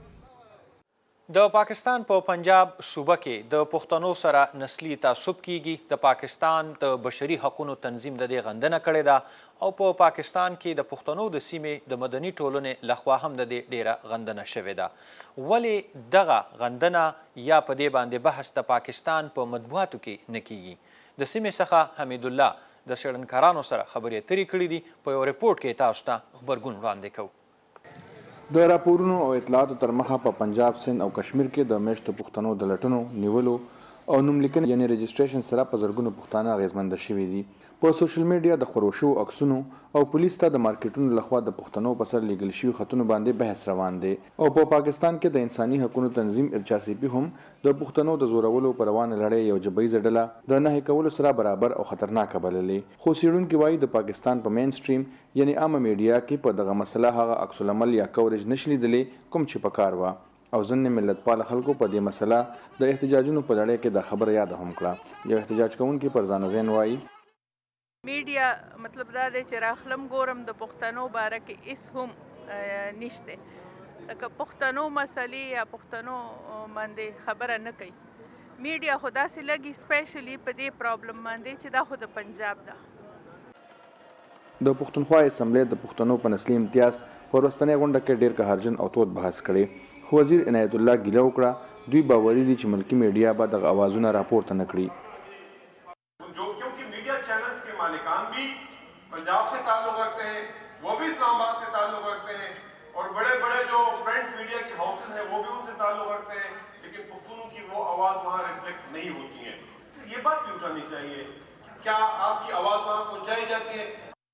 د پاکستان په پنجاب صوبه کې د پښتنو سره نسلي تعصب کیږي. د پاکستان د بشري حقوقو تنظیم د دې غندنه کړې ده او په پاکستان کې د پښتنو د سیمې د مدني ټولنې لخوا هم د دې ډیره غندنه شوې ده. ولې دغه غندنه یا په دې باندې بحث د پاکستان په مطبوعاتو کې نه کیږي؟ د سیمې څخه حمید الله د څېړنکارانو سره خبرې اترې کړې دي. په یو رپورټ کې تاسو ته غبرګون وړاندې کوو. د راپورونو او اطلاعاتو تر مخه په پنجاب، سند او کشمیر کې د میشتو پښتنو د لټونو، نیولو او نوملیکنې یعنې رجسټریشن سره په زرګونو پښتانه اغېزمنده شوي دي. په سوشل میډیا د خپرو شوو عکسونو او پولیس ته د مارکیټونو لخوا د پښتنو په سر لیږل شوي خطونو باندې بحث روان دی او په پاکستان کې د انساني حقوقو تنظیم FCRCP هم د پښتنو د زورولو پر روانه لړۍ یو جبهیزه ډله د نهي کولو سره برابر او خطرناکه بللې. خو څېړونکي وایي د پاکستان په مین سټریم یعنې عامه میډیا کې په دغه مسله هغه عکس العمل یا کوریج نشي لیدلی کوم چې پکار وه او ځینې ملتپال خلکو په دې مسله د احتجاجونو په لړۍ کې دا خبره یاده هم کړه. یو احتجاج کوونکی پرزانه زین وایي میډیا مطلب دا دی چې راخلم ګورم د پښتنو باره کې هیڅ هم نشته، لکه پښتنو مسلې یا پښتنو باندې خبره نه کوي. میډیا خو داسې لګي سپیشلی په دې پرابلم باندې چې دا خو د پنجاب ده. د پښتونخوا اسمبلی د پښتنو په نسلي امتیاز په وروستنۍ غونډه کې ډېر قهرجن او تود بحث کړی، خو وزیر عنایت الله ګیله وکړه دوی باوري دي چې ملکی میډیا به دغه اوازونه راپورته نه کړي، क्योंकि media channels के मालिकान भी पंजाब से ताल्लुक रखते हैं, वो भी इस्लामाबाद से ताल्लुक रखते हैं और बड़े बड़े जो प्रिंट मीडिया के हाउसेस हैं वो भी उनसे ताल्लुक रखते हैं, लेकिन पुख्तनों की वो आवाज़ वहाँ रिफ्लेक्ट नहीं होती है। तो ये बात भी उठानी चाहिए, क्या आपकी आवाज़ वहाँ पहुँचाई जाती है?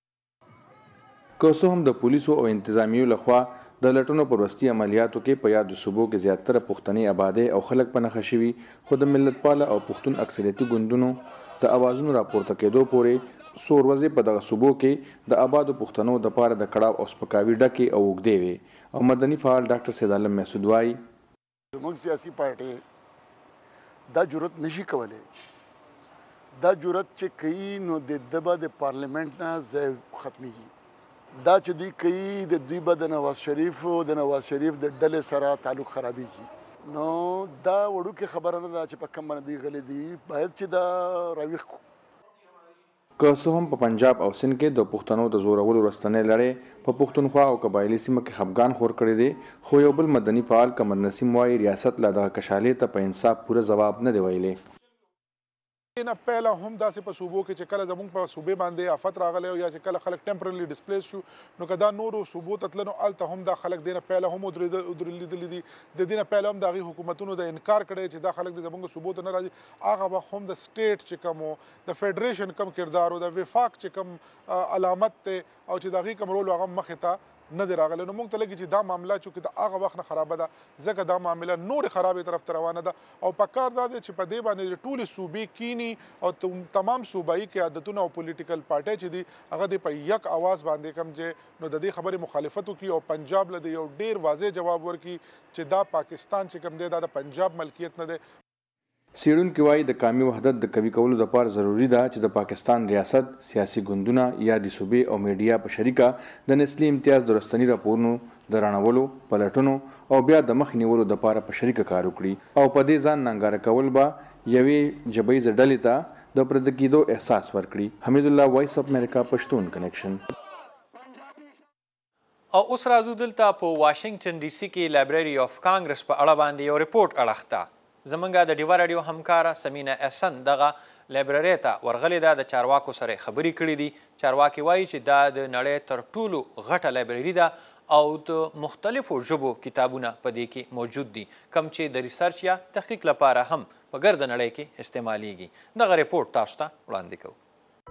که څه هم د پولیسو او انتظامیو لخوا د لټونو پر وروستي عملیاتو کې په یادو صوبو کې زیاتره پښتني آبادۍ او خلک په نښه شوي، خو د ملتپاله او پښتون اکثریتي ګوندونو د اوازونو راپورته کېدو پورې څو ورځې په دغه صوبو کې د آبادو پښتنو دپاره د کړاو او سپکاوي ډکې او اوږدې وې. او مدني فعال ډاکټر سید عالم محسود وایي زموږ سیاسي پارټۍ دا جرأت نشي کولی، دا جرأت چې کوي نو د ده به د پارلیمنټ نه ځای ختمیږي، دا چې دوی کوي د دوی به د نواز شریف د ډلې سره تعلق خرابېږي، نو دا وړوکې خبره نه ده چې په کوم باندې دوی غلي دي، باید چې دا راویښ کړو. که څه هم په پنجاب او سند کې د پښتنو د زورولو وروستنۍ لړۍ په پښتونخوا او قبایلي سیمه کې خفګان خور کړی دی، خو یو بل مدني فعال قمر نسیم وایي ریاست لا دغه کشالې ته په انصاف پوره ځواب نه دی ویلی. نه پهله هم داسې په صوبو کې چې کله زموږ په صوبې باندې آفت راغلی او یا چې کله خلک ټمپررلی ډسپلیس شو، نو که دا نورو صوبو ته تلل نو هلته هم دا خلک دې نه پهله هم ودرېدلي دي، د دې نه پهله هم د هغې حکومتونو د انکار کړی چې دا خلک د زموږ صوبو ته نه راځي، هغه به هم د سټیټ چې کوم د فیډریشن کم کردار او د وفاق چې کوم علامت دی او چې د هغې کوم رول هغه مخې ته نه دی راغلی، نو موږ ته لګي چې دا معامله چونکې د هغه وخت نه خرابه ده ځکه دا معامله نورې خرابې طرف ته روانه ده، او پکار دا دی چې په دې باندې ټولې صوبې کینی او تمام صوبایي قیادتونه او پولیټیکل پارټۍ چې دي هغه د په یک اواز باندې کم چې نو د دې خبرې مخالفت وکړي او پنجاب له یو ډیر واضح جواب ورکړي چې دا پاکستان چې کم دی دا د پنجاب ملکیت نه دی. څېړونکي وایي د قومي وحدت د قوي کولو لپاره ضروري ده چې د پاکستان ریاست، سیاسي ګوندونه یا د صوبې او میډیا په شریکه د نسلي امتیاز د وروستني راپورونو د رڼولو، پلټنو او بیا د مخ نیولو دپاره په شریکه کار وکړي، او په دې ځان ننګاره کول به یوې جبهیزه ډلې ته د پرده کېدو احساس ورکړي. حمید الله، وایس اف امریکا پښتون کنیکشن. او اوس راځو دلته په واشنګټن ډي سي کې لایبرري اف کانګرس په اړه باندې یو ریپورټ اړخته. زمونږ د ډیوا راډیو همکاره سمینا احسن دغه لایبرري ته ورغلې ده، د چارواکو سره خبرې کړې دي. چارواکي وایي چې دا د نړۍ تر ټولو غټه لایبرري ده او د مختلفو ژبو کتابونه په دې کې موجود دي، کم چې د ریسرچ یا تحقیق لپاره هم په ګرد نړۍ کې استعمالیږي. دغه ریپورټ تاسو ته وړاندې کوو.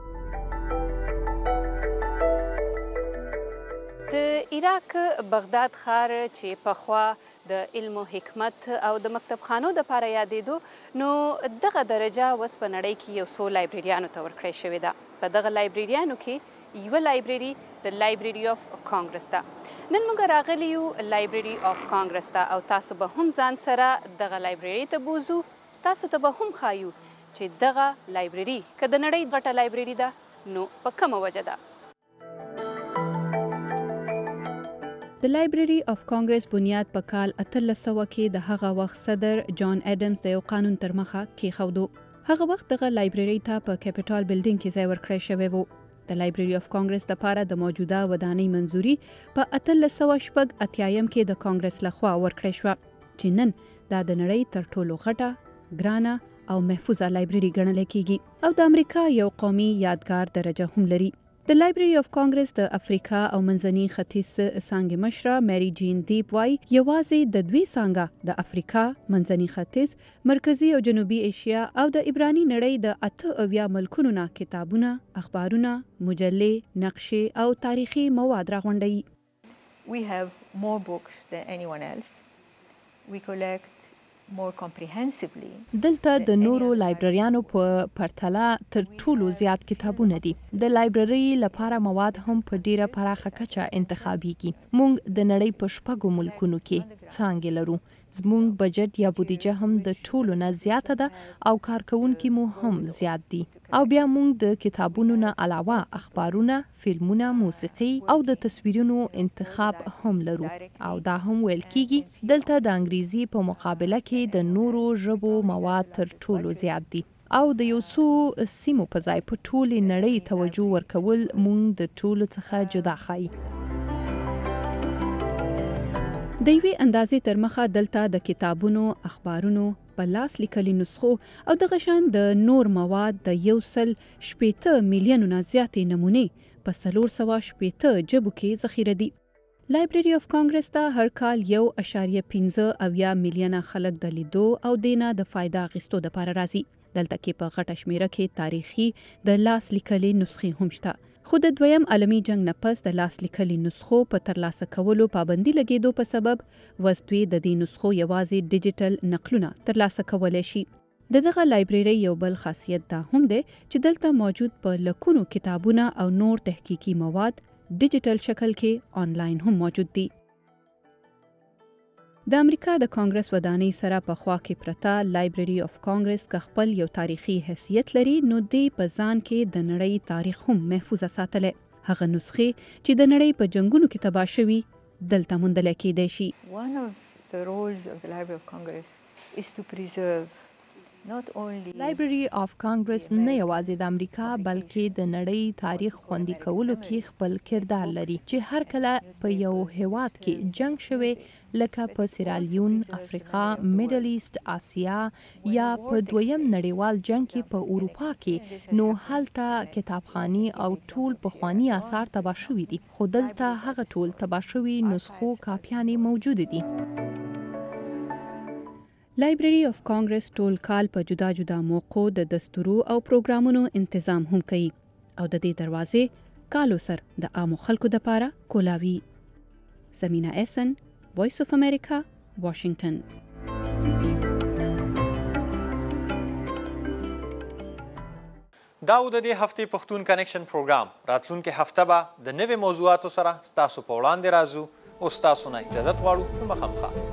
د عراق بغداد ښار چې پخوا د علم و حکمت او د مکتب خانو د پاره یادېدو، نو دغه درجه اوس په نړۍ کې یو څو لایبرریانو ته ورکړی شوې ده. په دغه لایبرریانو کې یوه لایبرري د لایبرري اف کانګرس ده. نن موږ راغلي یو لایبرري اف کانګرس ته او تاسو به هم ځان سره دغه لایبرري ته بوزو، تاسو ته به هم ښایو چې دغه لایبرري که د نړۍ غټه لایبرري ده نو په کومه وجه ده. د لایبرري اف کانګرس بنیاد په کال 1800 کې د هغه وخت صدر جان اډمز د یو قانون تر مخه کېښودو. هغه وخت دغه لایبرري ته په کیپټال بلډینګ کې ځای ورکړی شوی و. د لایبرري اف کانګرس دپاره د موجوده ودانۍ منظوري په 1888 کې د کانګرس لخوا ورکړی شوه، چې نن دا د نړۍ تر ټولو غټه، ګرانه او محفوظه لایبرري ګڼلی کیږي او د امریکا یو قومي یادګار درجه هم لري. د لایبرري اف کانګرس د افریقا او منځني ختیځ څانګې مشره میری جین دیپ وایي یوازې د دوی څانګه د افریقا، منځني ختیځ، مرکزي او جنوبي ایشیا او د عبراني نړۍ د 78 ملکونو نه کتابونه، اخبارونه، مجلې، نقشې او تاریخي مواد راغونډوي. We have more books than anyone else. We collect more comprehensively. دلته د نورو لایبرریانو په پرتله تر ټولو زیات کتابونه دي. د لایبرري لپاره مواد هم په ډیره پراخه کچه انتخابیږي. موږ د نړۍ په 6 ملکونو کې څانګې لرو. زموږ بجټ یا بودیجه هم د ټولو نه زیاته ده او کارکونکي مو هم زیات دي. او بیا موږ د کتابونو نه علاوه اخبارونه، فلمونه، موسیقي او د تصویرونو انتخاب هم لرو. او دا هم ویل کیږي دلته د انګریزي په مقابله کې د نورو ژبو مواد تر ټولو زیات دي. او د یو څو سیمو په ځای په ټولې نړۍ توجه ورکول مونږ د ټولو څخه جدا ښایي. د یوې اندازې تر مخه دلته د کتابونو، اخبارونو، په لاس لیکلي نسخو او دغه شان د نور مواد د 160 میلیونو نه زیاتې نمونې په 460 ژبو کې ذخیره دي. لایبرري اف کانګرس ته هر کال 1.15 میلیونه خلک د لیدو او دینه د فایده اخیستو لپاره راځي. دلته کې په غټه شمیره کې تاریخي د لاس لیکلي نسخې هم شته. خو د دویم عالمي جنگ نه پس د لاس لیکلي نسخو په ترلاسه کولو پابندي لګېدو په سبب وسدوی د دې نسخو یوازې ډیجیټل نقلونه ترلاسه کولی شي. دغه لایبرري یو بل خاصیت دا هم دی چې دلته موجود په لکونو کتابونه او نور تحقیقي مواد ډیجیټل شکل کې آنلاین هم موجود دي. د امریکا د کانګرس ودانۍ سره په خوا کې پرته لایبرري اف کانګرس که خپل یو تاریخي حیثیت لري نو دی په ځان کې د نړۍ تاریخ هم محفوظه ساتلی. هغه نسخې چې د نړۍ په جنگونو کې تباه شوي دلته موندلی کیدی شي. One of the roles of the Library of Congress is to preserve لایبرري اف کانګرس نه یوازې د امریکا بلکې د نړۍ تاریخ خوندي کولو کې خپل کردار لري چې هر کله په یو هیواد کې جنگ شوی لکه په سیرالیون، افریقا، میډل ایست، آسیا یا په دویم نړیوال جنگ کې په اروپا کې نو هلته کتابخاني او ټول پخواني آثار تباه شوي دي، خو دلته هغه ټول تباه شوي نسخو کاپیانې موجود دي. لایبرري اف کانګرس ټول کال په جدا جدا موقعو د دستورو او پروګرامونو تنظیم هم کوي او د دې دروازې کالو سر د عامو خلکو دپاره کولاوي. سمینا ایسن، وایس اف امریکا، واشنگټن. دا و د دې هفتې پښتون کنیکشن پروګرام. راتلونکې هفته به د نوې موضوعاتو سره ستاسو په وړاندې راځو او ستاسو نه اجازت غواړو په مخامخه.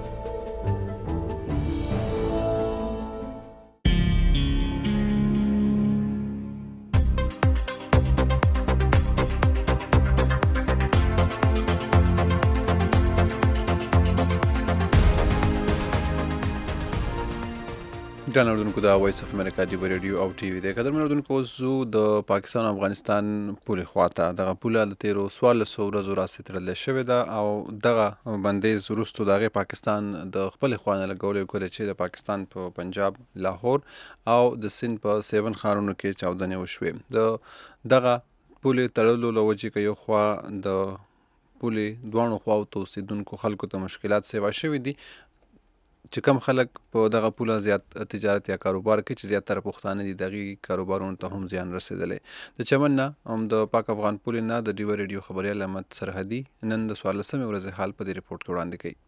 ګران اورېدونکو د وایس اف امریکا د ریډیو او ټي وي د قدرمن اورېدونکو زو د پاکستان او افغانستان پولې خواته دغه پوله د تیرو 1400 ورځو راستې تړلې شوې ده او دغه بندیز وروسته د هغې پاکستان د خپلې خوا نه لګولې وکړې چې د پاکستان په پنجاب، لاهور او د سند په 7 ښارونو کې چاودنې وشوې. د دغه پولې تړلو له وجې که یو خوا د پولې دواړو خواو ته اوسېدونکو خلکو ته مشکلات سیوا شوي دي چې کم خلک په دغه پوله زیات تجارت یا کاروبار کوي چې زیاتره پښتانه دي دغې کاروبارونو ته هم زیان رسېدلی. د چمن نه هم د پاک افغان پولې نه د ډیوه ریډیو خبریال احمد سرحدي نن د 14مې ورځې حال په دې رپورټ کې وړاندې کوي.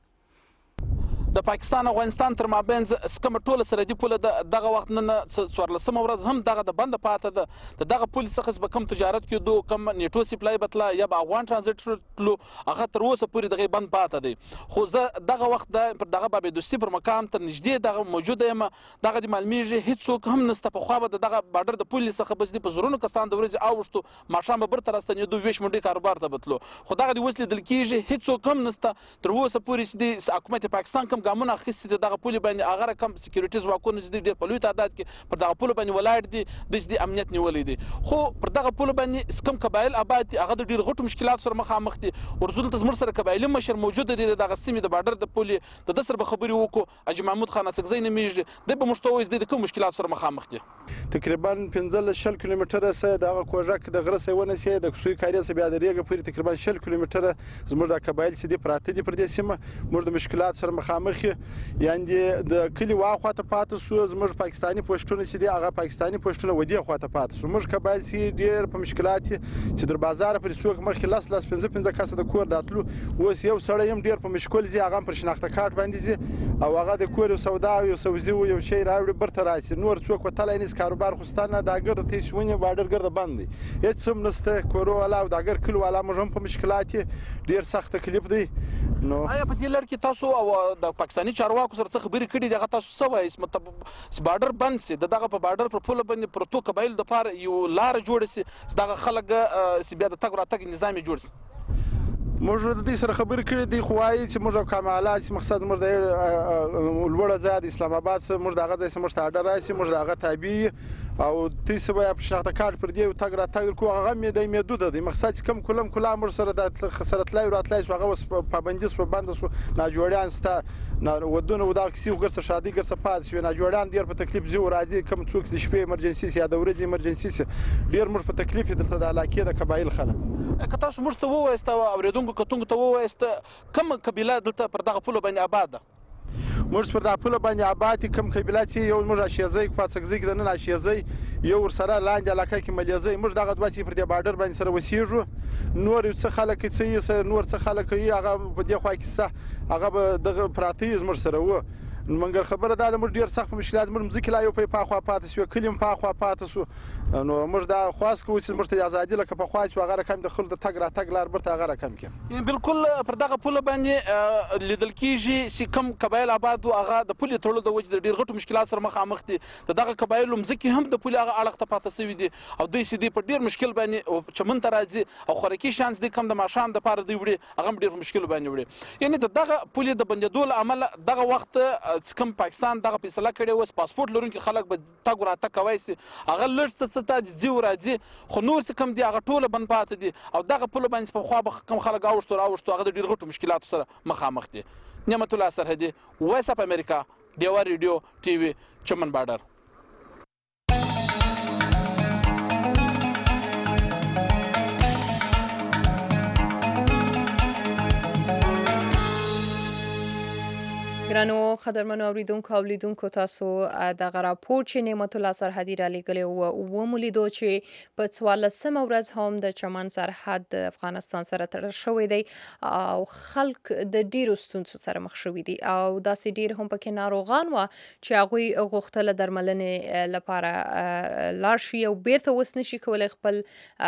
د پاکستان او افغانستان تر مابین کومه ټوله سرحدي پوله دغه وخت نن 14مه ورځ هم دغه د بنده پاته ده. د دغه پولې څخه به کوم تجارت کېدو، کوم نیټو سپلای به تله یا به افغان ټرانزیټ تلو، هغه تر اوسه پورې دغه بند پاته دی. خو زه دغه وخت پر دغه باب دوستي پر مقام تر نږدې دغه موجوده یم. دغه د معلومیږي هیڅوک هم نسته. پخوا به د دغه بارډر د پولې څخه بس په زرونو کسان د ورځې اوښتو، ماښام به برته راستنېدو، ویش منډې کاروبار ته به تلو. خو دغه د اوس لیدل کېږي هیڅوک هم نسته. تر اوسه پورې چې د حکومت پاکستان کوم ګامونه اخیستي دي دغه پولې باندې، هغه رقم سکیورټي ځواکونه چې ډېر په لوی تعداد کې پر دغه پوله باندې ولاړ دي، د امنیت نیولی دی. خو پر دغه پوله باندې کوم قبایل آباد دي، هغه د ډېر غټو مشکلاتو سره مخامخ دي. ورزدلته زموږ سره قبایلي مشر موجود دی د دغه سیمې د بارډر د پولې، د ده سره به خبرې وکړو. حاجي محمود خان اڅکزی نومېږي، دی به موږ ته وایي د کوم مشکلاتو سره مخامخ دي. تقریبا 15-20 کیلومتره سه دغه کوژک د غره سه ونسي د کوسوي کاري سه بیا د ریګه پورې تقریبا 20 کیلومتره زموږ د قبایل چې دي پراته دي پر دې سیمه، موږ د مشکلات سره مخامخ یعنی د کلی واخوا ته پاتې سو. زموږ پاکستاني پوسټونه چې دي هغه پاکستاني پوسټونه ودی خوا ته پاتې سو. موږ قبایل چې ډېر په مشکلات چې در بازار پر څوک مخې لاس 15 کسه د کور داتلو. اوس یو سړی هم ډېر په مشکل زی، هغه پر شناخته کارت باندې زی او هغه د کور سودا او سوزي یو شی راوړي برته راسي. نور څوک وتلای نه کاروبار خوستانه د اگر ته شونې بارډر ګرد باندې هیڅ هم نسته. کورو والا او د اگر کلو والا موږ هم په مشکلات ډېر سخت تکلیف دی. نو آیا په دې لړ کې تاسو او د پاکستاني چارواکو سره څه خبرې کړي دي؟ هغه تاسو څه وایي چې بارډر بند سي، دغه په بارډر پر پوله باندې پرتو قبایل دپاره یو لاره جوړه سي، دغه خلک بیا د تګ راتګ نظام جوړ سي؟ موږ د دې سره خبرې کړې دي خو وایي چې موږ کمالات چې مقصد موږ د لوړه ځای د اسلام آباد څخه موږ د هغه ځای څخه موږ ته اډر راشي موږ د هغه تابع او تاسو به په شناخته کارت پر دی تګ را تګ کو هغه مې د محدود دی مقصد چې کم کلم کلا موږ سره د خسارت لای راتلای سو هغه پابندي سو بند سو ناجوړیان ستا ودونه ودا کسی وګرسه شادي ګرسه پات شو ناجوړیان ډیر په تکلیف زو راځي کم څوک د شپې ایمرجنسي یا د ورځې ایمرجنسي ډیر موږ په تکلیف درته د علاقې د قبایل خلک که تاسو موږ ته ووایست او اوریدونکو کتونکو ته ووایست کوم قبیله دلته پر دغه پوله باندې آباد ده موږ پر دغه پوله باندې آباد کوم قبیله چې یو موږ اشیزي پاتسګزي کې د نن اشیزي یو ورسره لاندې علاقه کې ملیزي موږ دغه دوه چې پر دې بارډر باندې سره وسیږو نور څه خلک چې نور څه خلک یې هغه په دې خوا کې څه هغه به دغه پراتیز موږ سره و منګر خبره ده موږ ډیر سخت مشکلات موږ مزکه لا یو په خوا پاتې شو کلم په خوا پاتې شو نو موږ دا خاص کوو چې موږ ته ازادي لکه په خوا چې هغه رقم د خلک د تګ را تګ لار برته هغه رقم کې بالکل پر دغه پوله باندې لیدل کیږي چې کم قبایل آباد او هغه د پولې تړلو د وجه د ډیر غټو مشکلات سره مخامخ دي دغه قبایل مزکه هم د پولې هغه اړخ ته پاتې شوی دي او دوی سي دي په ډیر مشکل باندې چمن ته راځي او خورکی شانس دي کم د ماشام د پاره دی وړي هغه ډیر مشکل باندې وړي یعنی دغه پولې د بندیدو عمل دغه وخت کم پاکستان دغه فیصله کړې و پاسپورت لرونکي خلک به تګ راتګ کوي سي هغه لږ څه ته زیو راځي خو نور څه کم دي هغه ټوله بند پاتې دي او دغه پوله باندې په خوا کم خلک اوښتو راوښتو هغه د ډیر غټو مشکلاتو سره مخامخ دي نعمت الله سرحدي وایس اف امریکا ډیوا ریډیو ټي وي چمن بارډر ګرانو قدرمنو اوریدونکو او لیدونکو تاسو د راپور چې نعمت الله سرحدي را لېږلی و ومولیدو چې په 14مه ورځ هم د چمن سرحد د افغانستان سره تړل شوی دی او خلک د ډیرو ستونزو سره مخ شوي دي او داسې ډیر هم پکې ناروغان وه چې هغوی غوښتله درملنې لپاره لاړ شي او بیرته اوس نشي کولی خپل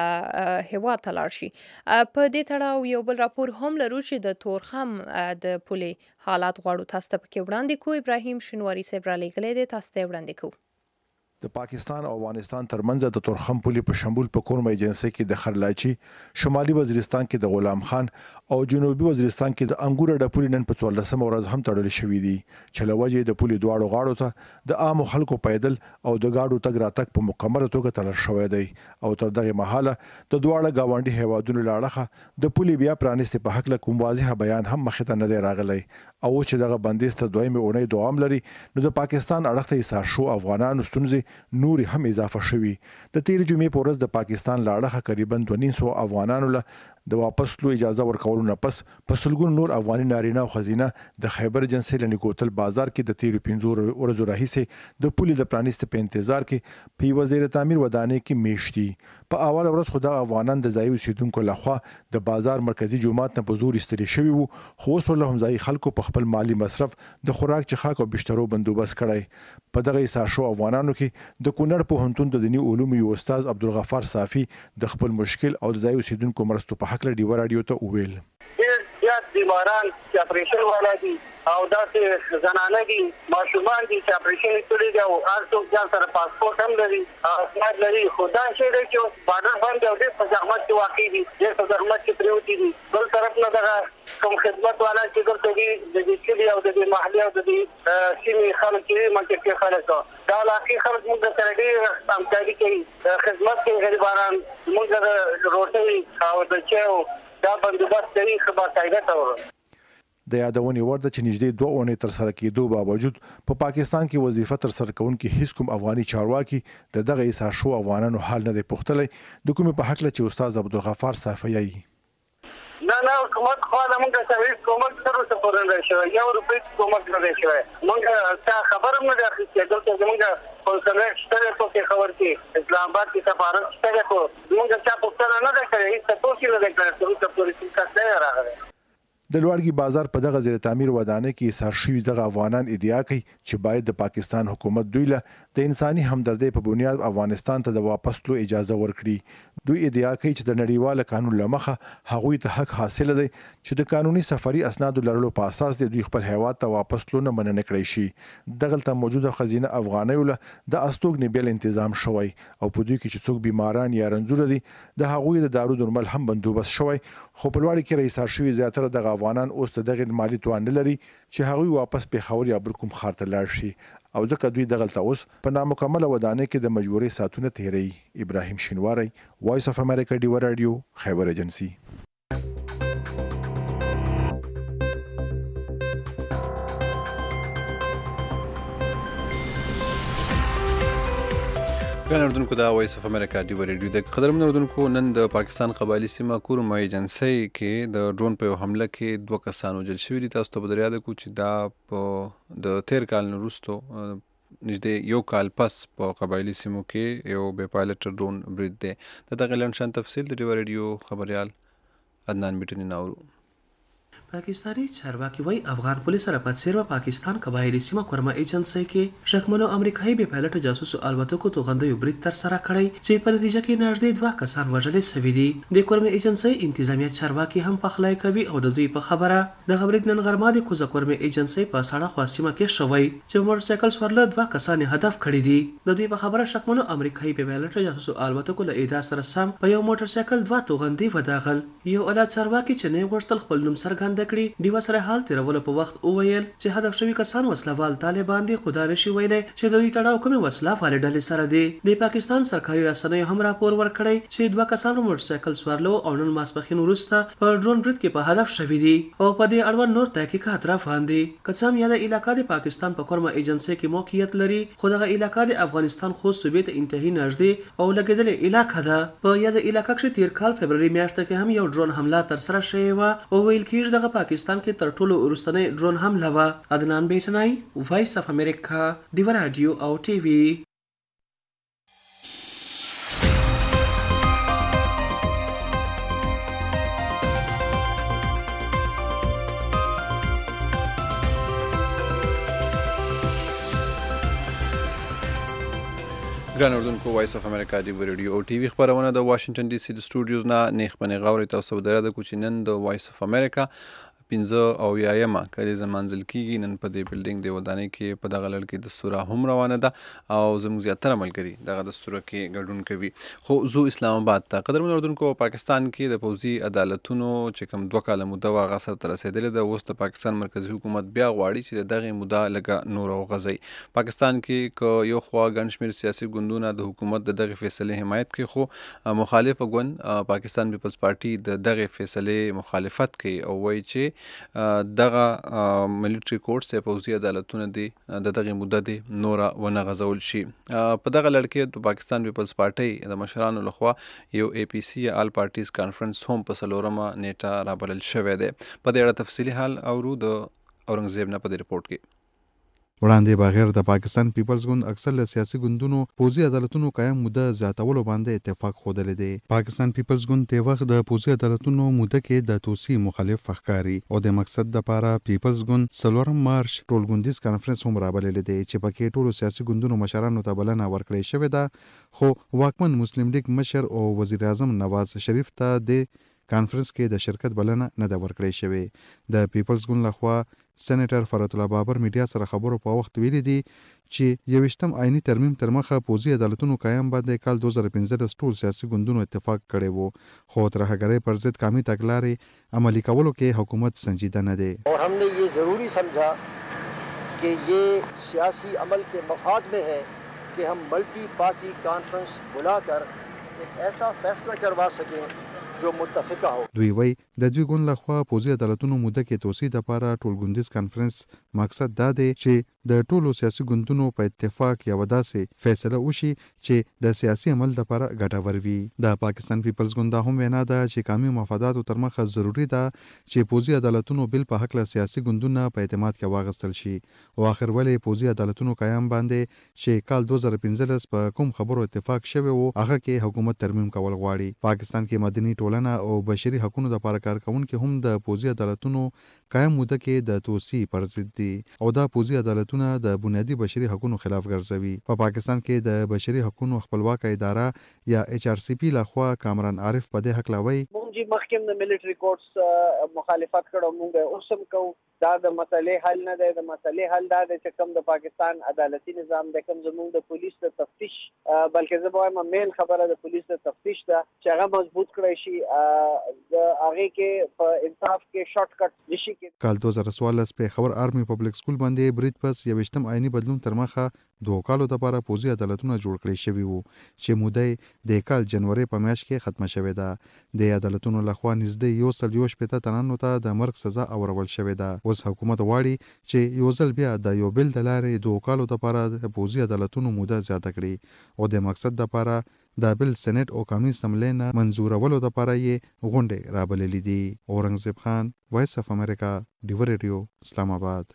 هیواد ته لاړ شي په دې تړاو یو بل راپور هم لرو چې د تورخم د پولې حالات غواړو تاسو ته پکې وړاندې کوو ابراهیم شنواري صاحب را لیږلی دی تاسو ته یې وړاندې کوو د پاکستان او افغانستان ترمنځ د تورخم پولې په شمول په کورم ایجنسي کې د خرلاچي شمالي وزیرستان کې د غلام خان او جنوبي وزیرستان کې د انګور د پولې نن په 14مه ورځ هم تړل شوې دي چې لوجه د پولې دواړو غاړو ته د عام خلکو پیدل او د گاډو تګ راتګ په مکمل توګه تړل شوی دی او تر دغه مهاله د دواړو گاونډي هیوادونو لاړه د پولې بیا پرانیست په حق له کوم واضح بیان هم مخ ته نه دی راغلی او چې دغه بندیز ته دویمه اونۍ دوام لري نو د پاکستان اړخ ته ایثار شو افغانانو ستونزې نور هم اضافه شوي د تیر جمعې په ورځ د پاکستان لاړه تقریبا 200 افغانانو له د واپس لو اجازه ورکولو نه پس په سلګون نور افغاني نارینه او خزینه د خیبر ایجنسي لنی کوتل بازار کې د تیر 15 ورځې راهیسه د پولې د پرانیست په انتظار کې په وزیر تعمیر ودانې کې میشتي په اول ورځ خو د افغانان د ځای اوسیدونکو لخوا د بازار مرکزی جمعات نه په زور استری شوی وو خو اوس له هم ځای خلکو په خپل مالی مصرف د خوراک چخاک او بشترو بندوبست کړی په دغه ایثار شو افغانانو کې د کونړ په هنتون د دینی علومو یو استاد عبدالغفار صافي د خپل مشکل او د ځای اوسیدونکو مرستو په حق له ډیو رادیو ته وویل زیات بیماران چې اپریشن والا دي او داسې زنانه دي ماشومان دي چې اپریشن کړي دي او هر څوک ځان سره پاسپورت هم لري اسناد لري خو دا شی دی چې بارډر باندې او ډېر په زحمت کې واقع دي ډېر په زحمت کې پرېوتي دي بل طرف نه دغه کوم خدمت والا چې دلته دي د دې کلي او د دې محلې او د دې سیمې خلک چې منطقې خلک دا علاقې خلک موږ سره ډېر همکاري کوي خدمت کوي غریبانان موږ د روټۍ او د چایو دا بندوبست کوي ښه باقاعده ډول د یادونې وړ ده چې نږدې 2 اونۍ تر سره کېدو باوجود په پاکستان کې وظیفه تر سره کوونکي هیڅ کوم افغاني چارواکي د دغه ایثار شو افغانانو حال نه دی پوښتلی د کومې په حق له چې استاد عبدالغفار صافي نه حکومت خو له موږ سره هیڅ کومک سره څه پورې نه شوی یو روپۍ کومک نه دی شوی موږ څه خبر هم نه دی اخیستې دلته زموږ کنسولیټ شته په پېښور کې اسلام آباد کې سفارت شته خو موږ چا پوښتنه نه ده کړې هیڅ تاسو نه ده کړې چې تاسو پولیس کار نه راغلی د لوړګي بازار په دغه زیر تعمیر ودانۍ کې ایثار شوي دغه افغانان ادعا کوي چې باید د پاکستان حکومت دوی له د انساني همدردۍ په بنیاد افغانستان ته د واپس تلو اجازه ورکړي. دوی ادعا کوي چې د نړیوال قانون له مخه هغوی ته حق حاصل دی چې د قانوني سفري اسنادو لرلو په اساس د دوی خپل هیواد ته واپس تلو نه مننه کړی شي. دغلته موجوده خزینه افغانۍ له د استوګنې بیل تنظیم شوی او په دوی کې چې څوک بیماران یا رنځور دي د هغوی د دارو درمل هم بندوبست شوی. خو په لوړ کې ایثار شوي زیاتره دغه افغانان اوس د دغه مالی توان نه لري چې هغوی واپس پیښور یا بل کوم ښار ته لاړ شي او ځکه دوی دغلته اوس په نامکمله ودانۍ کې د مجبورۍ ساعتونه تیروي. ابراهیم شینواری، وایس اف امریکا، ډیوه رادیو، خیبر ایجنسی. ګران اردوونکو، دا وایس اف امریکا ډیوه رادیو د قدرمن اردوونکو. نن د پاکستان قبایلي سیمه کورم ایجنسۍ کې د ډرون په یو حمله کې 2 کسان وژل شوي دي. تاسو ته به در یاده کړو چې دا په د تیر کال نه وروستو نږدې 1 کال پس په قبایلي سیمو کې یو بې پایلټه ډرون برید دی. د دغه لنډ شان تفصیل د ډیوه رادیو خبریال عدنان بیټني ناورو. پاکستانی چارواکي وایي افغان پولیس سره په څیر پاکستان قبایلي سیمه کورما ایجنسۍ کې شکمنو امریکایي بې پایلټه جاسوسو الوتکو توغندیو برید ترسره کړی چې په نتیجه کې نږدې 2 کسان وژل شوي دي. د کورما ایجنسۍ انتظامیه چارواکي هم پخلی کوي او د دوی په خبره د برید نن غرمه د کوزه کورما ایجنسۍ په سړه خوا سیمه کې شوی چې موټرسایکل سورله 2 کسان هدف کړي دي. د دوی په خبره شکمنو امریکایي بې پایلټه جاسوسو الوتکو له ادا سره سم په یو موټرسایکل 2 توغندي وداغل. یو اعلی چارواکي چې نه غوښتل خپل نوم څرګند کړي دیو سره حال تیرولو په وخت وویل چې هدف شوي کسان وسلوال طالبان دي، خو دا نشي ویلی چې د دوی تړاو کومې وسلوالې ډلې سره دی. د پاکستان سرکاري رسنیو هم راپور ورکړی چې 2 کسان موټرسایکل سوارلو او نن ماسپښین وروسته په ډرون برید کې په هدف شوي دي او په دې اړوند نور تحقیقات روان دي. که څه هم یاده علاقه د پاکستان په کورما ایجنسۍ کې موقعیت لري، خو دغه علاقه د افغانستان خوست صوبې ته انتهایی نږدې او لګېدلې علاقه ده. په یاده علاقه کې تیر کال فبروري میاشت کې هم یو ډرون حمله ترسره شوې وه او ویل کېږي دغه پاکستان کې تر ټولو وروستنۍ ډرون حمله وه. عدنان بیټنی، وایس اف امریکا، ډیوه رادیو او ټي وي. ګران اردوونکو، وایس اف امریکا ډیوه رادیو او ټي وي خبرونه د واشنگټن ډي سي د سټوډیوز نه نیخ پنې غاوري. تاسو به در یاده کړو چې نن د وایس اف امریکا 15 کلیزه منزل کیږي. نن په دې بلډینګ د ودانۍ کې په دغه لړ کې دستوره هم روانه ده او زموږ زیاتره ملګري دغه دستوره کې ګډون کوي. خو زو اسلام آباد ته قدرمن اردوونکو، پاکستان کې د پوځي عدالتونو چې کوم 2 کاله موده وه هغه سرته رسېدلې ده. اوس د پاکستان مرکزي حکومت بیا غواړي چې د دغې موده لږه نور وغځوي. پاکستان کې که یو خوا ګڼ شمېر سیاسي ګوندونه د حکومت د دغې فیصلې حمایت کوي، خو مخالفه ګوند پاکستان پیپلز پارټي د دغې فیصلې مخالفت کوي او وایي چې دغه ملیټري کورټس یا پوځي عدالتونه دي د دغې موده دې نوره ونه غځول شي. په دغه لړ کې د پاکستان پیپلز پارټۍ د مشرانو لخوا یو APC یا آل پارټیز کانفرنس هم په 4مه نیټه رابلل شوی دی. په دې اړه تفصیلي حال اورو د اورنګزیب نه په دې رپورټ کې. وړاندې بغیر د پاکستان پیپلز ګوند اکثر له سیاسي ګوندونو پوځي عدالتونو قایم موده زیاتولو باندې اتفاق ښودلی دی. پاکستان پیپلز ګوند د وخت د پوځي عدالتونو موده کې د توسیع مخالف ښکاري او د مقصد دپاره پیپلز ګوند 4 مارچ ټولګوندیز کانفرنس هم رابللی دی چې پکې ټولو سیاسي ګوندونو مشرانو ته بلنه ورکړې شوې ده، خو واکمن مسلم لیگ مشر او وزیر اعظم نواز شریف ته د کانفرنس کې د شرکت بلنه نه ده ورکړې شوې. د پیپلز ګوند لخوا سېنیټر فرات الله بابر میډیا سره خبرو په وخت ویلي دي چې 21م آئینی ترمیم تر مخه پوځي عدالتونو قایم باندې کال 2015 ټول سیاسي ګوندونو اتفاق کړی وو، خو ترهګرۍ پر ضد قامي تګلارې عملي کولو کې حکومت سنجیده نه دی. اور ہم نے یہ ضروری سمجھا کہ یہ سیاسی عمل کے مفاد میں ہے کہ ہم ملٹی پارٹی کانفرنس بلا کر ایک ایسا فیصلہ کروا سکیں جو متفقه ہو. دوی وایي د دوی ګوند لخوا پوځي عدالتونو موده کې توسیع دپاره ټولګوندیز کانفرنس مقصد دا دی چې د ټولو سیاسي ګوندونو په اتفاق یو داسې فیصله وشي چې د سیاسي عمل لپاره ګټور وي. د پاکستان پیپلز ګوند دا هم وینا ده چې قومي مفاداتو تر مخه ضروري ده چې پوځي عدالتونو بل په حق له سیاسي ګوندونو په اعتماد کې واغستل شي. او اخر ولې پوځي عدالتونو قیام باندې چې کال 2015 په کوم خبرو اتفاق شوی وو هغه کې حکومت ترمیم کول غواړي. پاکستان کې مدني ټولنه او بشري حقوقو لپاره کارکونکو هم د پوځي عدالتونو قیام موده کې د توسيع پر ضد دي او دا پوځي عدالتونه د بنیادي بشري حقوقو خلاف ګرځوي. په پاکستان کې د بشري حقوقو خپلواکه اداره یا HRCP لخوا کامران عارف په دې حق لوي مونږ مخکې د ملټري کورټس مخالفت کړو، مونږ اوسم کوو. دا د مسلې حل نه دی. د مسلې حل دا دی چې کوم د پاکستان عدالتي نظام د کوم زموږ د پولیس د تفتیش بلکې زه وایم مین خبره د پولیس د تفتیش ده چې هغه مضبوط کړی شي، د هغه کې په انصاف کې شارټ کټ نشي کې. کال 2014 په خبر آرمي پبلک سکول باندې برید پس 21م آئینی بدلون تر مخه 2 کالو لپاره پوځي عدالتونه جوړ کړی شوی وو چې موده د کال جنوري په میاشت کې ختمه شوې ده. د عدالتونو لخوا نږدې 140 تنانو ته د مرګ سزا اورول شوې ده. اوس حکومت غواړي چې یو ځل بیا د یو بل د لارې 2 کالو لپاره د پوځي عدالتونو موده زیاته کړي او د مقصد لپاره د بل سېنات او قومي اسمبلی نه منظورولو لپاره یې غونډې رابللې دي. اورنګزیب خان، وایس اف امریکا، ډیو ریډیو، اسلام آباد.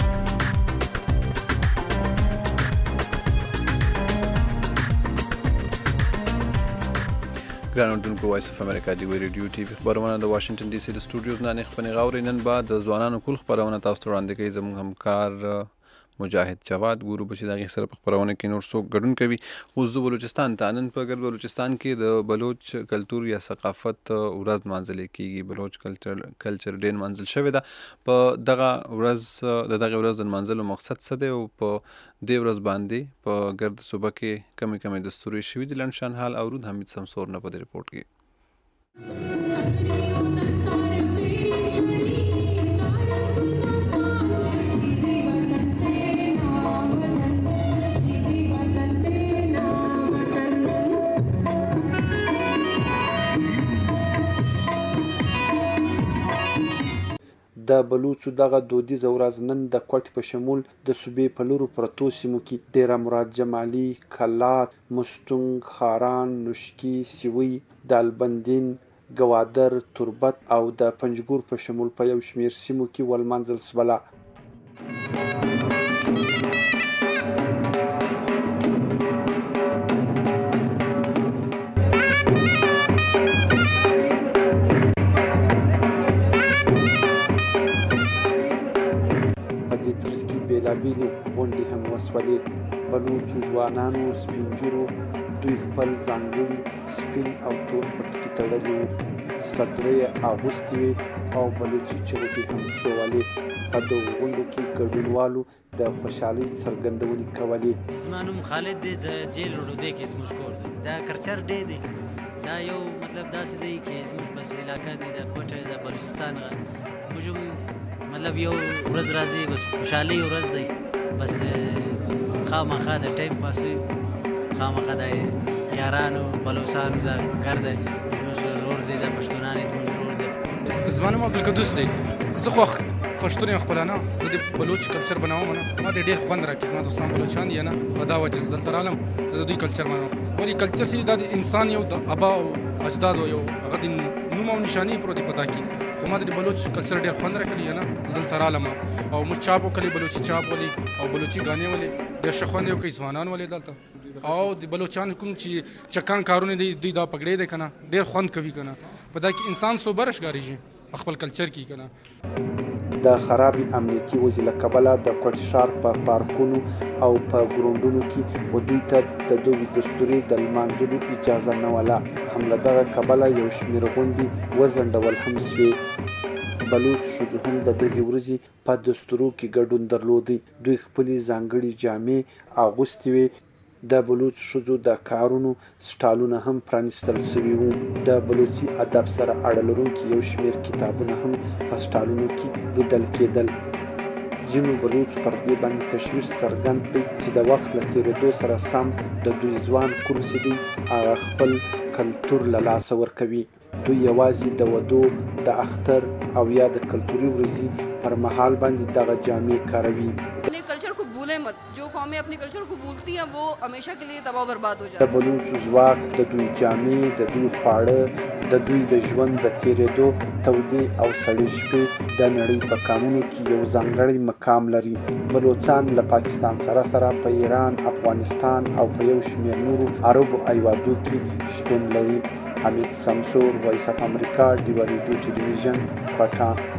ګران اردوونکو، وایس اف امریکا ډیو ریډیو ټي وي خبرونه د واشنگټن ډي سي د سټوډیوز نه خپنې غاوري. نن بعد د ځوانانو کول خبرونه تاسو ته وړاندې کوي زموږ همکار مجاهد جواد. ګورو به چې د هغې سره په خپرونه کې نور څوک ګډون کوي. اوس زه بلوچستان ته. نن په ګرد بلوچستان کې د بلوچ کلتور یا ثقافت ورځ نمانځل کېږي. بلوچ کلچر ډے نمانځل شوې ده. په دغه ورځ د نمانځلو مقصد څه دی او په دې ورځ باندې په ګرد صوبه کې کمې دستوري شوي دي؟ لنډ شان حال اورو د حمید سمسور نه په دې رپورټ کې. د بلوڅو دغه دودیزه ورځ نن د کوټ په شمول د صوبې په لورو پرتو سیمو کې ډیره مراد جمالي، کلات، مستونګ، خاران، نوشکي، سیوی، دالبندین، ګوادر، تربت او د پنجګور په شمول په یو شمیر سیمو کې ولمانځل سوله. بیلابیلې غونډې هم وسولې. بلوڅو ځوانانو سپین ږیرو دوی خپل ځانګړي سپین او تور پټکي تړلي وو، سدرۍ یې اغوستې وې او بلوڅي چغې هم ښولې. په دغو غونډو کې ګډونوالو د خوشحالۍ څرګندونې کولې. زما نوم خالد دی، زه جیل روډو کې زموږ کور دی. دا کلچر ډے دی. دا یو مطلب داسې دی چې زموږ بس علاقه دی د کوټه د بلوچستان موږ مطلب یو ورځ راځي بس خوشحالي ورځ دی، بس خامخا د ټایم پاس وي، خامخا د یارانو بلوچانو د ګرد زموږ رور دی، د پښتونان زموږ رور دی. زما نوم عبدالقدوس دی. زه خو پښتون یم خپله نه، زه د بلوچ کلچر بنوم نه. ما ته ډېر خوند راکړي، زما دوستان بلوچان دي نه، په دا وجه زه دلته رالم، زه د دوی کلچر منم. ولې کلچر چې دا د انسان یو د ابا او اجدادو یو هغه د نوم او نشاني پروت دی په دا کې. خو ما ته د بلوچ کلچر ډېر خوند راکړي نه، زه دلته رالم او موږ چاپ وکړې، بلوچي چاپ ولې او بلوچي ګانې ولې ډېر ښه خوند یې وکړي. ځوانان ولې دلته او د بلوچان کوم چې چکان کارونه دي دوی دا پګړې دی که نه، ډېر خوند کوي که نه. په دا کې انسان صوبره ښکارېږي په خپل کلچر کې که نه. د خرابې امنیتي وضع له کبله د کوټ ښار په پارکونو او په ګروندونو کې و دوی ته د دوی دستوري د لمانځلو اجازه نه وله. هم له دغه کبله یو شمېر غونډې وځنډول هم سوې. بلوڅ ښځو هم د دغې ورځې په دستورو کې ګډون درلودی. دوی خپلې ځانګړې جامې اغوستې وې. د بلوڅ ښځو د کارونو سټالونه هم پرانیستل سوي وو. د بلوڅي ادب سره اړه لرونکي یو شمېر کتابونه هم په سټالونو کې لیدل کېدل. ځینو بلوڅو پر دې باندې تشویش څرګند کړی چې د وخت له تېرېدو سره سم د دوی ځوان کور چې دی هغه خپل کلتور له لاسه ورکوي. دوی یوازې د ودو د اختر او یا د کلتوري ورځې پر مهال باندې دغه جامې کاروي. اپنے کلچر کو بھولیں مت. جو قومیں اپنے کلچر کو بھولتی ہیں وہ ہمیشہ کے لیے تباہ برباد ہو جاتی ہیں. د بلوڅو ځواک، د دوی جامې، د دوی خواړه، د دوی د ژوند د تیرېدو تودې او سړې شپې د نړۍ په قانونو کې یو ځانګړی مقام لري. بلوڅان له پاکستان سره په ایران، افغانستان او په یو شمېر نورو عربو هیوادو کې شتون لري. حمید سمسور، وایس اف امریکا، ډیوا ریډیو ټلویزیون، کوټه.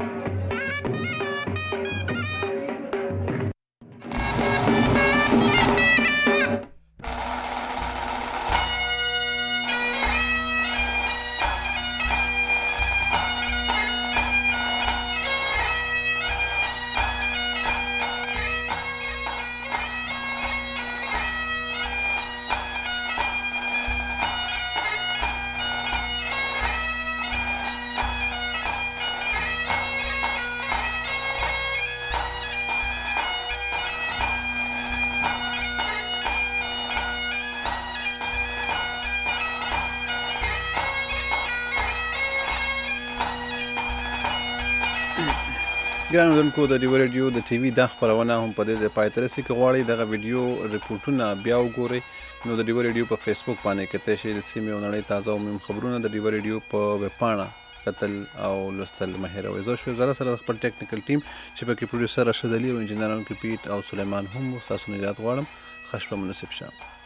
ګران اوریدونکو د ډیوا ریډیو د ټي وي دا خپرونه هم په دې ځای پای ته رسي. که غواړئ دغه ویډیو ریپورټونه بیا وګورئ نو د ډیوا ریډیو په فیسبوک باندې کتلی شئ د سیمې او نړۍ تازه او مهم خبرونه د ډیوا ریډیو په ویبپاڼه کتل او لوستل مه هېروئ. زه شویب زاله سره د خپل ټیکنیکل ټیم چې پکې پروډیوسر راشد علي او انجینران کې پیټ او سلیمان هم ستاسو نجات غواړم. ښه شپه مناسب شه.